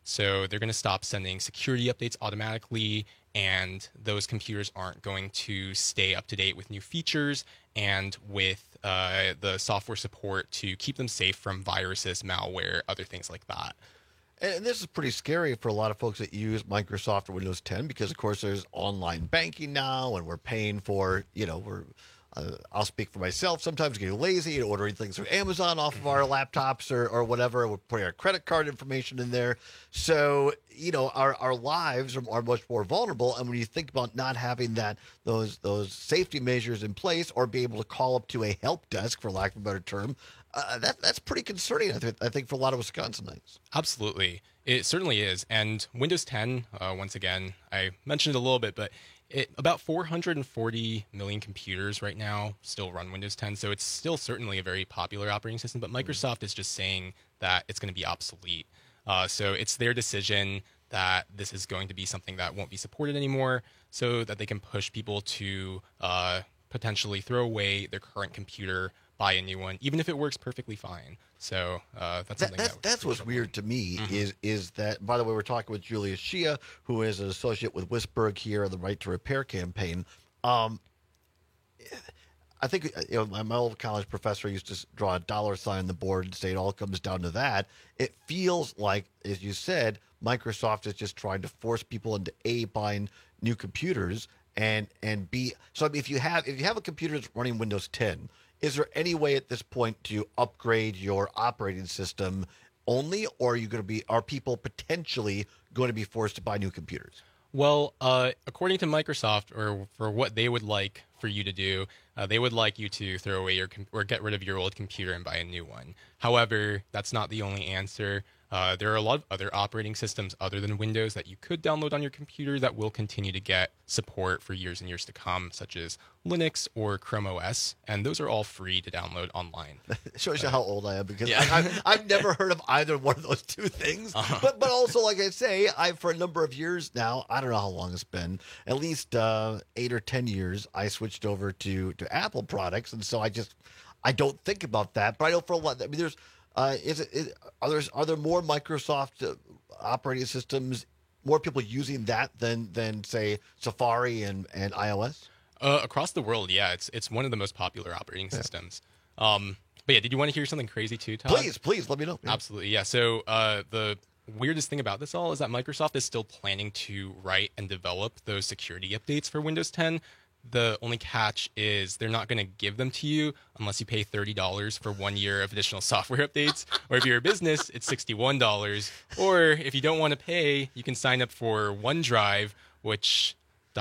So they're going to stop sending security updates automatically, and those computers aren't going to stay up to date with new features and with the software support to keep them safe from viruses, malware, other things like that. And this is pretty scary for a lot of folks that use Microsoft or Windows 10 because, of course, there's online banking now, and we're paying for, I'll speak for myself. Sometimes getting lazy and ordering things through Amazon off of our laptops or whatever. We're putting our credit card information in there. So, our lives are much more vulnerable. And when you think about not having those safety measures in place or be able to call up to a help desk, for lack of a better term, that's pretty concerning, I think, for a lot of Wisconsinites. Absolutely. It certainly is. And Windows 10, once again, I mentioned it a little bit, but about 440 million computers right now still run Windows 10. So it's still certainly a very popular operating system, but Microsoft is just saying that it's going to be obsolete. So it's their decision that this is going to be something that won't be supported anymore so that they can push people to potentially throw away their current computer, buy a new one, even if it works perfectly fine. So that's something that's what's weird to me is that, by the way, we're talking with Julia Shia, who is an associate with Wisberg here on the Right to Repair campaign. I think my old college professor used to draw a dollar sign on the board and say it all comes down to that. It feels like, as you said, Microsoft is just trying to force people into buying new computers and B. So I mean, if you have a computer that's running Windows 10, is there any way at this point to upgrade your operating system only, or are people potentially going to be forced to buy new computers? Well, according to Microsoft, or for what they would like for you to do, they would like you to throw away or get rid of your old computer and buy a new one. However, that's not the only answer. There are a lot of other operating systems other than Windows that you could download on your computer that will continue to get support for years and years to come, such as Linux or Chrome OS, and those are all free to download online. It shows you how old I am, because I've never heard of either one of those two things. But also, like I say, for a number of years now, I don't know how long it's been, at least 8 or 10 years, I switched over to Apple products, and so I don't think about that. But I know for a lot, I mean, there's are there more Microsoft operating systems, more people using that than say Safari and iOS? Across the world, yeah, it's one of the most popular operating systems. But yeah, did you want to hear something crazy too, Todd? Please let me know. Yeah. Absolutely, yeah. So the weirdest thing about this all is that Microsoft is still planning to write and develop those security updates for Windows 10. The only catch is they're not going to give them to you unless you pay $30 for 1 year of additional software updates. Or if you're a business, it's $61. Or if you don't want to pay, you can sign up for OneDrive, which ...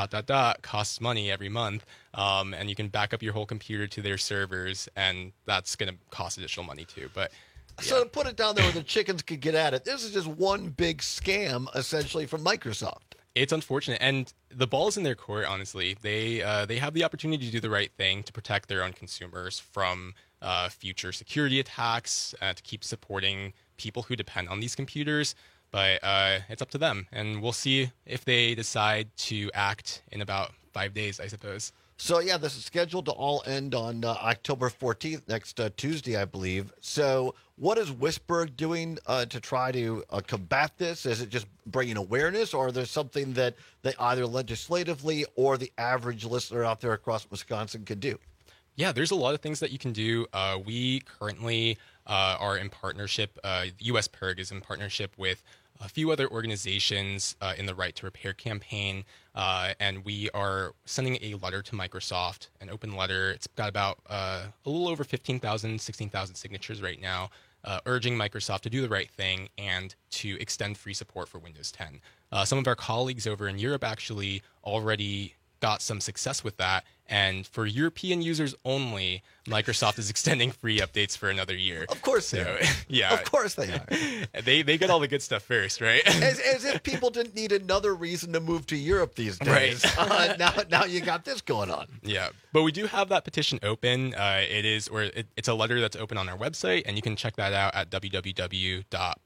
costs money every month. And you can back up your whole computer to their servers, and that's going to cost additional money too. But so to put it down there where the chickens could get at it, this is just one big scam, essentially, from Microsoft. It's unfortunate, and the ball's in their court, honestly. They have the opportunity to do the right thing to protect their own consumers from future security attacks, to keep supporting people who depend on these computers. But it's up to them, and we'll see if they decide to act in about 5 days, I suppose. So, yeah, this is scheduled to all end on October 14th, next Tuesday, I believe. So what is Wisberg doing to try to combat this? Is it just bringing awareness, or is there something that they either legislatively or the average listener out there across Wisconsin could do? Yeah, there's a lot of things that you can do. We currently are in partnership. USPIRG is in partnership with a few other organizations in the Right to Repair campaign, and we are sending a letter to Microsoft, an open letter. It's got about a little over 15,000, 16,000 signatures right now, urging Microsoft to do the right thing and to extend free support for Windows 10. Some of our colleagues over in Europe actually already got some success with that. And for European users only, Microsoft is extending free updates for another year. Of course they are. Yeah. Of course they are. They get all the good stuff first, right? As if people didn't need another reason to move to Europe these days. Right. Now you got this going on. Yeah. But we do have that petition open. It's a letter that's open on our website, and you can check that out at www.pirg.org.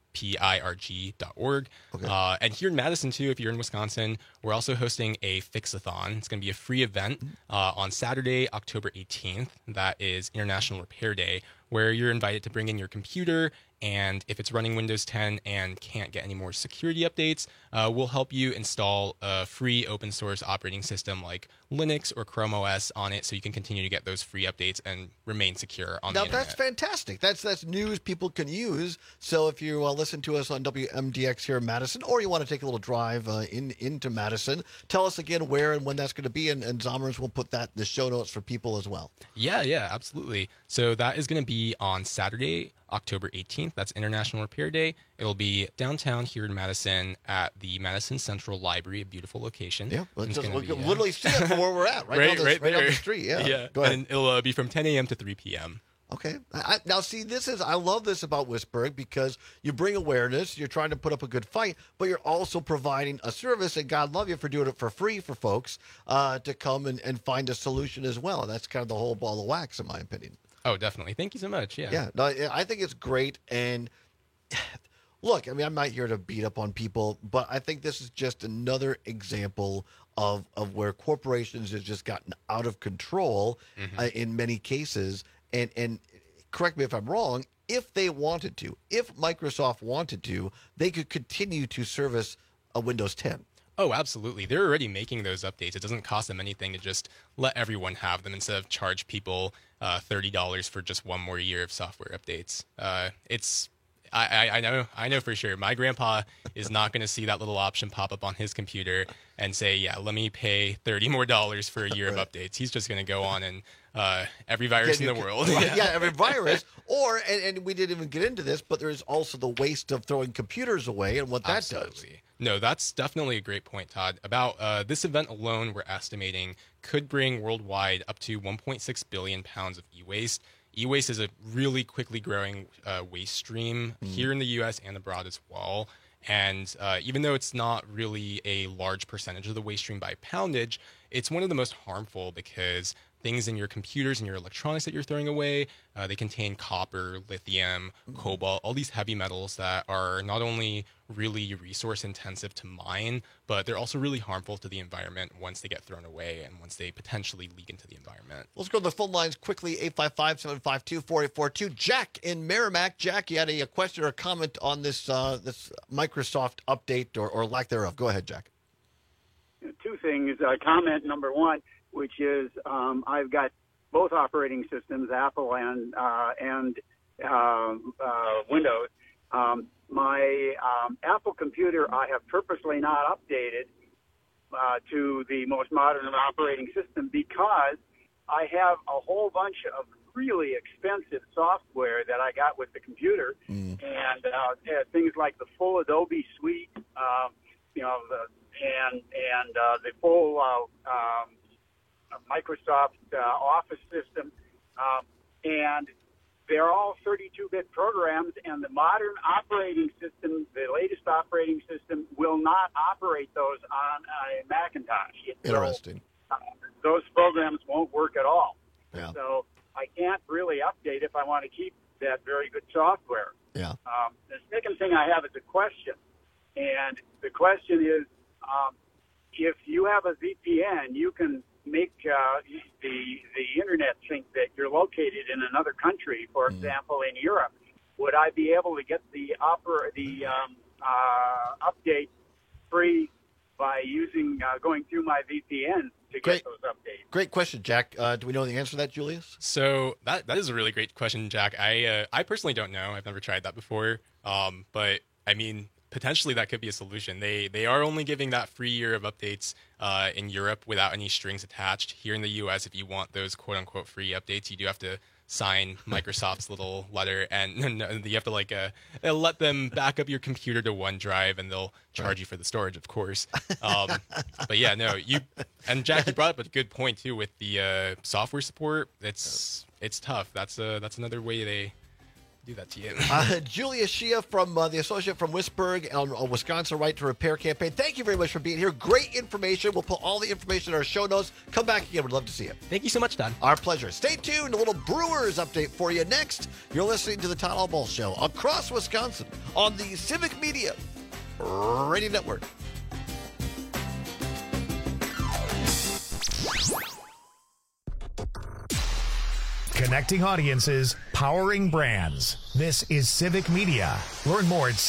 Okay. And here in Madison, too, if you're in Wisconsin, we're also hosting a Fix-a-thon. It's going to be a free event on Saturday, October 18th. That is International Repair Day, where you're invited to bring in your computer, and if it's running Windows 10 and can't get any more security updates, we'll help you install a free open source operating system like Linux or Chrome OS on it, so you can continue to get those free updates and remain secure on the internet. Now, that's fantastic. That's news people can use. So if you listen to us on WMDX here in Madison, or you want to take a little drive into Madison, tell us again where and when that's going to be, and Zommers will put that in the show notes for people as well. Yeah, absolutely. So that is going to be on Saturday, October 18th. That's International Repair Day. It'll be downtown here in Madison at the Madison Central Library, a beautiful location. Yeah, we can literally see it from where we're at, right down the street. Yeah. Go ahead. And it'll be from 10 a.m. to 3 p.m. Okay. Now, see, I love this about WISPberg, because you bring awareness, you're trying to put up a good fight, but you're also providing a service, and God love you for doing it for free for folks to come and find a solution as well. And that's kind of the whole ball of wax, in my opinion. Oh, definitely. Thank you so much. Yeah. Yeah. No, I think it's great. And look, I mean, I'm not here to beat up on people, but I think this is just another example of where corporations have just gotten out of control in many cases. And correct me if I'm wrong, if they wanted to, if Microsoft wanted to, they could continue to service a Windows 10. Oh, absolutely. They're already making those updates. It doesn't cost them anything to just let everyone have them instead of charge people $30 for just one more year of software updates. I know for sure. My grandpa is not going to see that little option pop up on his computer and say, yeah, let me pay $30 more for a year of updates. He's just going to go on and every virus in the world. Yeah, every virus. Or, and we didn't even get into this, but there's also the waste of throwing computers away and what that does. No, that's definitely a great point, Todd. About this event alone, we're estimating could bring worldwide up to 1.6 billion pounds of e-waste. E-waste is a really quickly growing waste stream here in the U.S. and abroad as well. And even though it's not really a large percentage of the waste stream by poundage, it's one of the most harmful because things in your computers and your electronics that you're throwing away, they contain copper, lithium, cobalt, all these heavy metals that are not only really resource intensive to mine, but they're also really harmful to the environment once they get thrown away and once they potentially leak into the environment. Let's go to the phone lines quickly, 855-752-4842. Jack in Merrimack. Jack, you had a question or a comment on this Microsoft update or lack thereof. Go ahead, Jack. Two things. Comment number one, which is I've got both operating systems, Apple and Windows. My Apple computer I have purposely not updated to the most modern operating system because I have a whole bunch of really expensive software that I got with the computer, and things like the full Adobe suite, the full Microsoft Office system, and they're all 32-bit programs, and the modern operating system, the latest operating system, will not operate those on a Macintosh. Interesting. So, those programs won't work at all. Yeah. So I can't really update if I want to keep that very good software. Yeah. The second thing I have is a question, and the question is, if you have a VPN, you can make the internet think that you're located in another country. For example, in Europe, would I be able to get the update free by using going through my VPN to get those updates? Great question, Jack. Do we know the answer to that, Julius? So that is a really great question, Jack. I personally don't know. I've never tried that before. But I mean, potentially that could be a solution. They are only giving that free year of updates in Europe without any strings attached. Here in the U.S., if you want those quote-unquote free updates, you do have to sign Microsoft's little letter, and you have to let them back up your computer to OneDrive, and they'll charge you for the storage, of course. But yeah, no, and Jack, you brought up a good point too with the software support. It's tough. That's another way they do that to you. Julia Shia from the associate from WISPberg on Wisconsin Right to Repair campaign. Thank you very much for being here. Great information. We'll put all the information in our show notes. Come back again. We'd love to see you. Thank you so much, Todd. Our pleasure. Stay tuned. A little Brewers update for you next. You're listening to the Todd Albaugh Show across Wisconsin on the Civic Media Radio Network. Connecting audiences, powering brands. This is Civic Media. Learn more at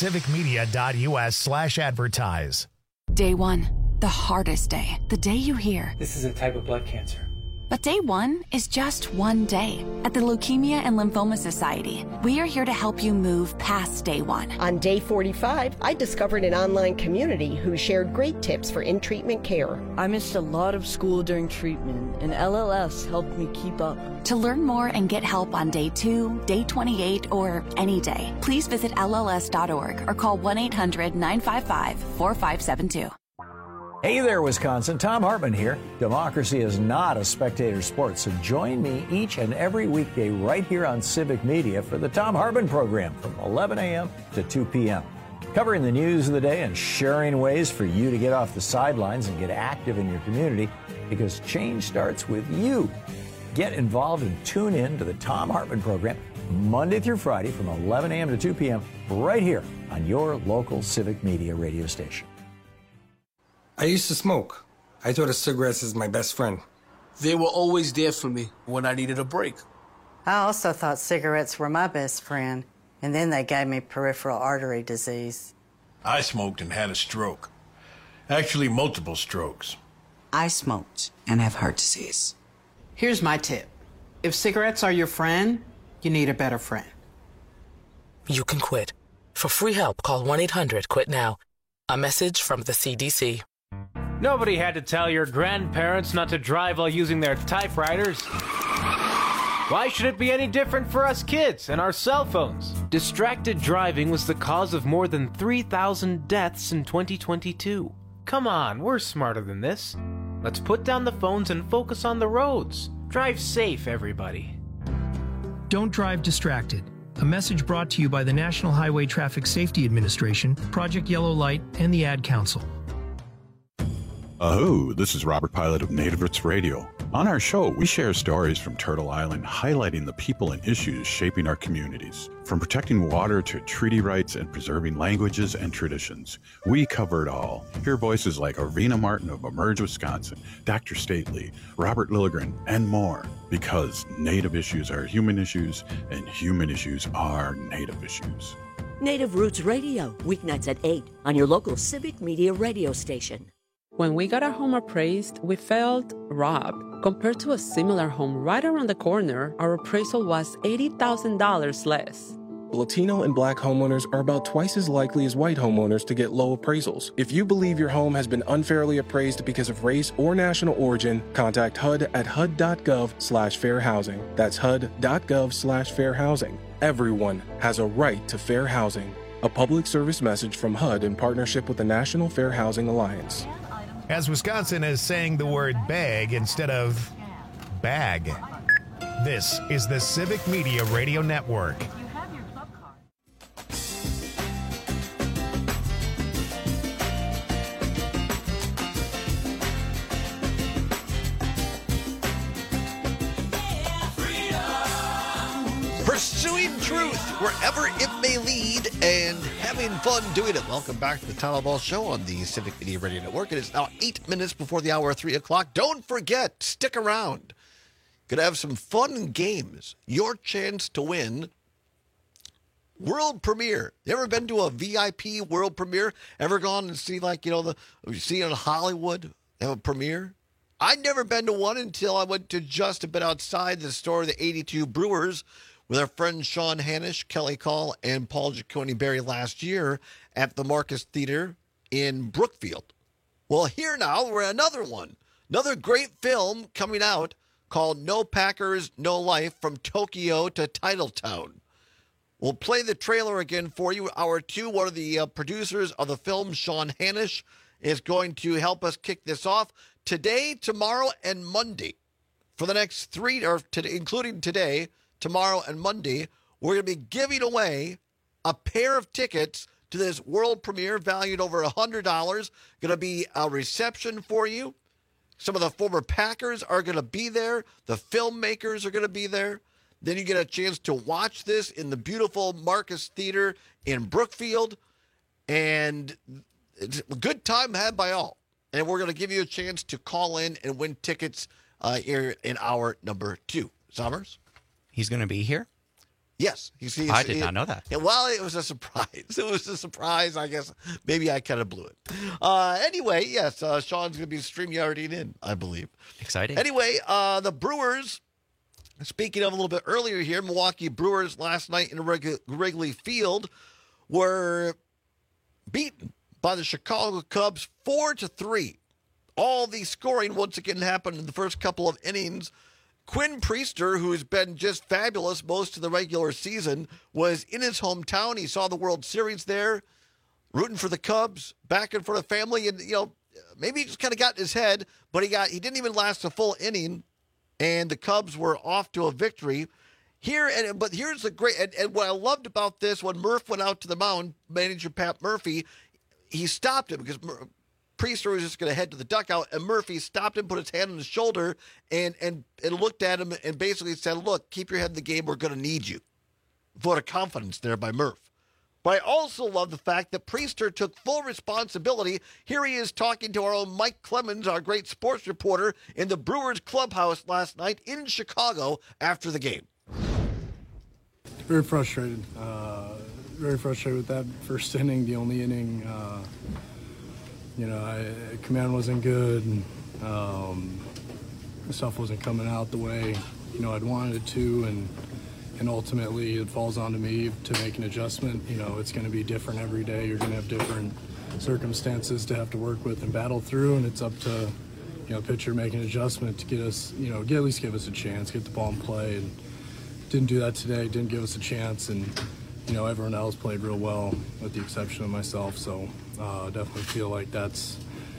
civicmedia.us/advertise. Day one, the hardest day. The day you hear, "This is a type of blood cancer." But day one is just one day. At the Leukemia and Lymphoma Society, we are here to help you move past day one. On day 45, I discovered an online community who shared great tips for in-treatment care. I missed a lot of school during treatment, and LLS helped me keep up. To learn more and get help on day 2, day 28, or any day, please visit LLS.org or call 1-800-955-4572. Hey there, Wisconsin. Tom Hartman here. Democracy is not a spectator sport, so join me each and every weekday right here on Civic Media for the Tom Hartman program from 11 a.m. to 2 p.m. Covering the news of the day and sharing ways for you to get off the sidelines and get active in your community, because change starts with you. Get involved and tune in to the Tom Hartman program Monday through Friday from 11 a.m. to 2 p.m. right here on your local Civic Media radio station. I used to smoke. I thought of cigarettes as my best friend. They were always there for me when I needed a break. I also thought cigarettes were my best friend, and then they gave me peripheral artery disease. I smoked and had a stroke. Actually, multiple strokes. I smoked and have heart disease. Here's my tip. If cigarettes are your friend, you need a better friend. You can quit. For free help, call 1-800-QUIT-NOW. A message from the CDC. Nobody had to tell your grandparents not to drive while using their typewriters. Why should it be any different for us kids and our cell phones? Distracted driving was the cause of more than 3,000 deaths in 2022. Come on, we're smarter than this. Let's put down the phones and focus on the roads. Drive safe, everybody. Don't drive distracted. A message brought to you by the National Highway Traffic Safety Administration, Project Yellow Light, and the Ad Council. This is Robert Pilot of Native Roots Radio. On our show, we share stories from Turtle Island highlighting the people and issues shaping our communities. From protecting water to treaty rights and preserving languages and traditions, we cover it all. Hear voices like Arena Martin of Emerge, Wisconsin, Dr. Stately, Robert Lilligren, and more. Because Native issues are human issues, and human issues are Native issues. Native Roots Radio, weeknights at 8 on your local Civic Media radio station. When we got our home appraised, we felt robbed. Compared to a similar home right around the corner, our appraisal was $80,000 less. Latino and Black homeowners are about twice as likely as white homeowners to get low appraisals. If you believe your home has been unfairly appraised because of race or national origin, contact HUD at hud.gov/fair housing. That's hud.gov/fair housing. Everyone has a right to fair housing. A public service message from HUD in partnership with the National Fair Housing Alliance. As Wisconsin is saying the word bag instead of bag. This is the Civic Media Radio Network. Pursuing truth wherever it may lead and having fun doing it. Welcome back to the Tyler Ball Show on the Civic Media Radio Network. It is now 8 minutes before the hour of 3 o'clock. Don't forget, stick around. Gonna have some fun games. Your chance to win world premiere. You ever been to a VIP world premiere? Ever gone and see you see in Hollywood, they have a premiere? I'd never been to one until I went to just a bit outside the store, the 82 Brewers, with our friends Sean Hanisch, Kelly Call, and Paul Giacone Berry last year at the Marcus Theater in Brookfield. Well, here now, we're at another one. Another great film coming out called No Packers, No Life, From Tokyo to Titletown. We'll play the trailer again for you. One of the producers of the film, Sean Hanisch, is going to help us kick this off today, tomorrow, and Monday. For the next including today, tomorrow, and Monday, we're going to be giving away a pair of tickets to this world premiere valued over $100. Going to be a reception for you. Some of the former Packers are going to be there. The filmmakers are going to be there. Then you get a chance to watch this in the beautiful Marcus Theater in Brookfield. And it's a good time had by all. And we're going to give you a chance to call in and win tickets here in hour number 2. Summers? He's going to be here? Yes. I did not know that. Yeah, well, it was a surprise. It was a surprise, I guess. Maybe I kind of blew it. Anyway, yes, Sean's going to be StreamYarding in, I believe. Exciting. Anyway, the Brewers, speaking of a little bit earlier here, Milwaukee Brewers last night in Wrigley Field were beaten by the Chicago Cubs 4-3. All the scoring once again happened in the first couple of innings. Quinn Priester, who's been just fabulous most of the regular season, was in his hometown. He saw the World Series there, rooting for the Cubs, back in front of family. And, maybe he just kind of got in his head, but he didn't even last a full inning, and the Cubs were off to a victory. But here's the great, and what I loved about this, when Murph went out to the mound, manager Pat Murphy, he stopped him because Priester was just going to head to the dugout, and Murphy stopped him, put his hand on his shoulder, and looked at him and basically said, look, keep your head in the game. We're going to need you. Vote of confidence there by Murph. But I also love the fact that Priester took full responsibility. Here he is talking to our own Mike Clemens, our great sports reporter, in the Brewers clubhouse last night in Chicago after the game. Very frustrated. Very frustrated with that first inning, the only inning. Command wasn't good, and stuff wasn't coming out the way I'd wanted it to, and ultimately it falls onto me to make an adjustment. It's going to be different every day. You're going to have different circumstances to have to work with and battle through, and it's up to pitcher make an adjustment to get us, at least give us a chance, get the ball in play, and didn't do that today. Didn't give us a chance, and everyone else played real well, with the exception of myself. So definitely feel like that's,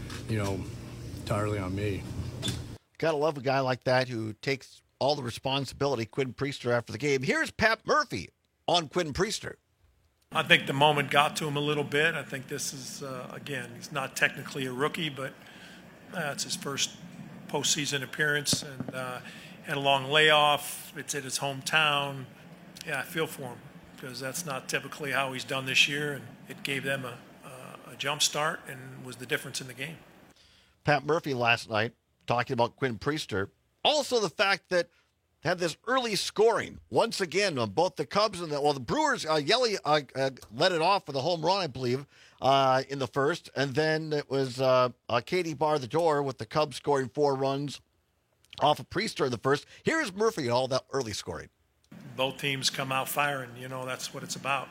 entirely on me. Gotta love a guy like that who takes all the responsibility. Quinn Priester after the game. Here's Pat Murphy on Quinn Priester. I think the moment got to him a little bit. I think this is, again, he's not technically a rookie, but it's his first postseason appearance, and had a long layoff. It's at his hometown. Yeah, I feel for him, because that's not typically how he's done this year, and it gave them a jump start and was the difference in the game. Pat Murphy last night talking about Quinn Priester. Also the fact that had this early scoring once again on both the Cubs and the Brewers. Yelly led it off with a home run, I believe, in the first, and then it was Katie Bar the door with the Cubs scoring 4 runs off of Priester in the first. Here's Murphy, all that early scoring. Both teams come out firing. That's what it's about.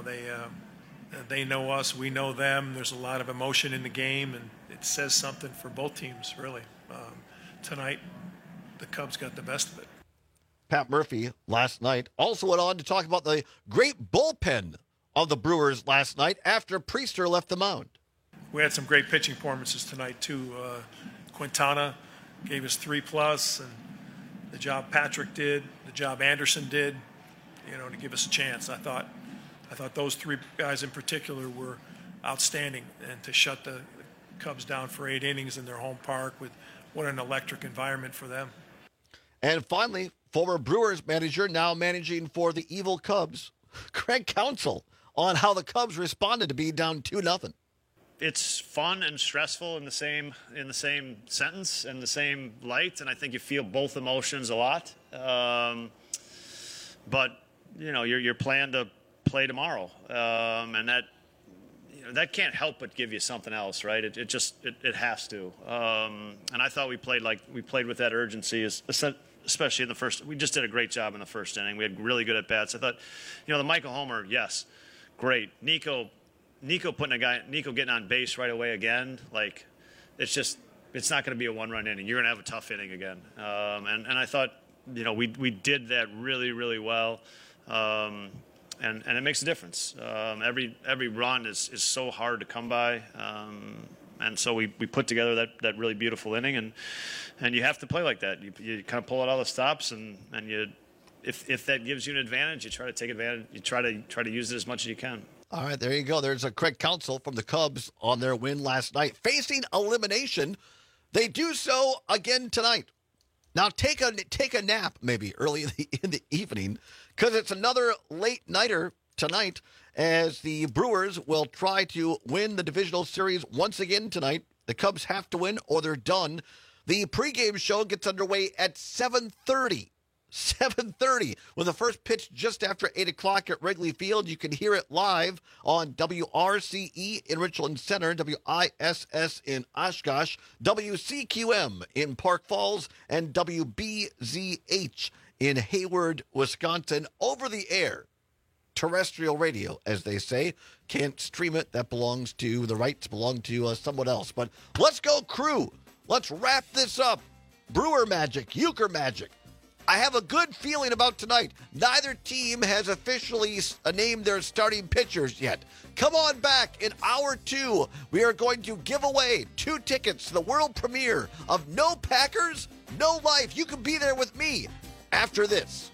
They know us, we know them. There's a lot of emotion in the game, and it says something for both teams, really. Tonight, the Cubs got the best of it. Pat Murphy last night also went on to talk about the great bullpen of the Brewers last night after Priester left the mound. We had some great pitching performances tonight, too. Quintana gave us 3+, and the job Patrick did, the job Anderson did, to give us a chance. I thought those 3 guys in particular were outstanding, and to shut the Cubs down for 8 innings in their home park, with what an electric environment for them. And finally, former Brewers manager, now managing for the evil Cubs, Craig Counsell, on how the Cubs responded to being down 2-0. It's fun and stressful in the same sentence and the same light, and I think you feel both emotions a lot. But you're planned to play tomorrow, and that can't help but give you something else, right? It has to. And I thought we played with that urgency, especially in the first. We just did a great job in the first inning. We had really good at bats. I thought, the Michael Homer, yes, great. Nico getting on base right away again. It's not going to be a 1-run inning. You're going to have a tough inning again. And I thought, we did that really, really well. And it makes a difference. Every run is so hard to come by. And so we put together that really beautiful inning, and you have to play like that. You kind of pull out all the stops, and you, if that gives you an advantage, you try to take advantage. You try to use it as much as you can. All right, there you go. There's a Craig Counsell from the Cubs on their win last night, facing elimination. They do so again tonight. Now take a nap maybe early in the evening, because it's another late nighter tonight, as the Brewers will try to win the divisional series once again tonight. The Cubs have to win or they're done. The pregame show gets underway at 7:30 7:30 with the first pitch just after 8 o'clock at Wrigley Field. You can hear it live on WRCE in Richland Center, WISS in Oshkosh, WCQM in Park Falls, and WBZH in Hayward, Wisconsin. Over the air, terrestrial radio, as they say. Can't stream it. That belongs to, the rights belong to someone else. But let's go, Crew. Let's wrap this up. Brewer Magic, Euchre Magic. I have a good feeling about tonight. Neither team has officially named their starting pitchers yet. Come on back in hour 2. We are going to give away 2 tickets to the world premiere of No Packers, No Life. You can be there with me after this.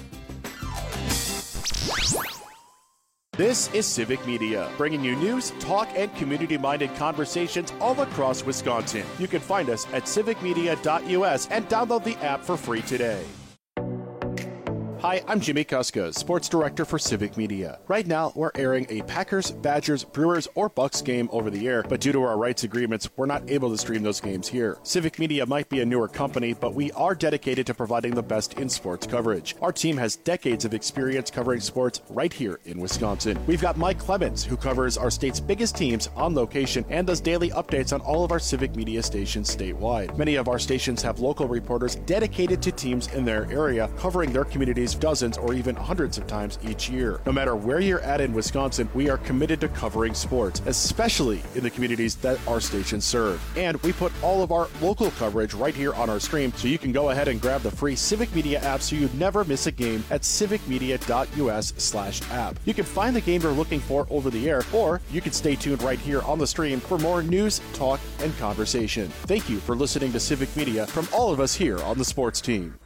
This is Civic Media, bringing you news, talk, and community-minded conversations all across Wisconsin. You can find us at civicmedia.us and download the app for free today. Hi, I'm Jimmy Kuska, Sports Director for Civic Media. Right now, we're airing a Packers, Badgers, Brewers, or Bucks game over the air, but due to our rights agreements, we're not able to stream those games here. Civic Media might be a newer company, but we are dedicated to providing the best in sports coverage. Our team has decades of experience covering sports right here in Wisconsin. We've got Mike Clemens, who covers our state's biggest teams on location and does daily updates on all of our Civic Media stations statewide. Many of our stations have local reporters dedicated to teams in their area, covering their communities dozens or even hundreds of times each year. No matter where you're at in Wisconsin, we are committed to covering sports, especially in the communities that our stations serve. And we put all of our local coverage right here on our stream, so you can go ahead and grab the free Civic Media app so you never miss a game at civicmedia.us/app. You can find the game you're looking for over the air, or you can stay tuned right here on the stream for more news, talk, and conversation. Thank you for listening to Civic Media from all of us here on the sports team.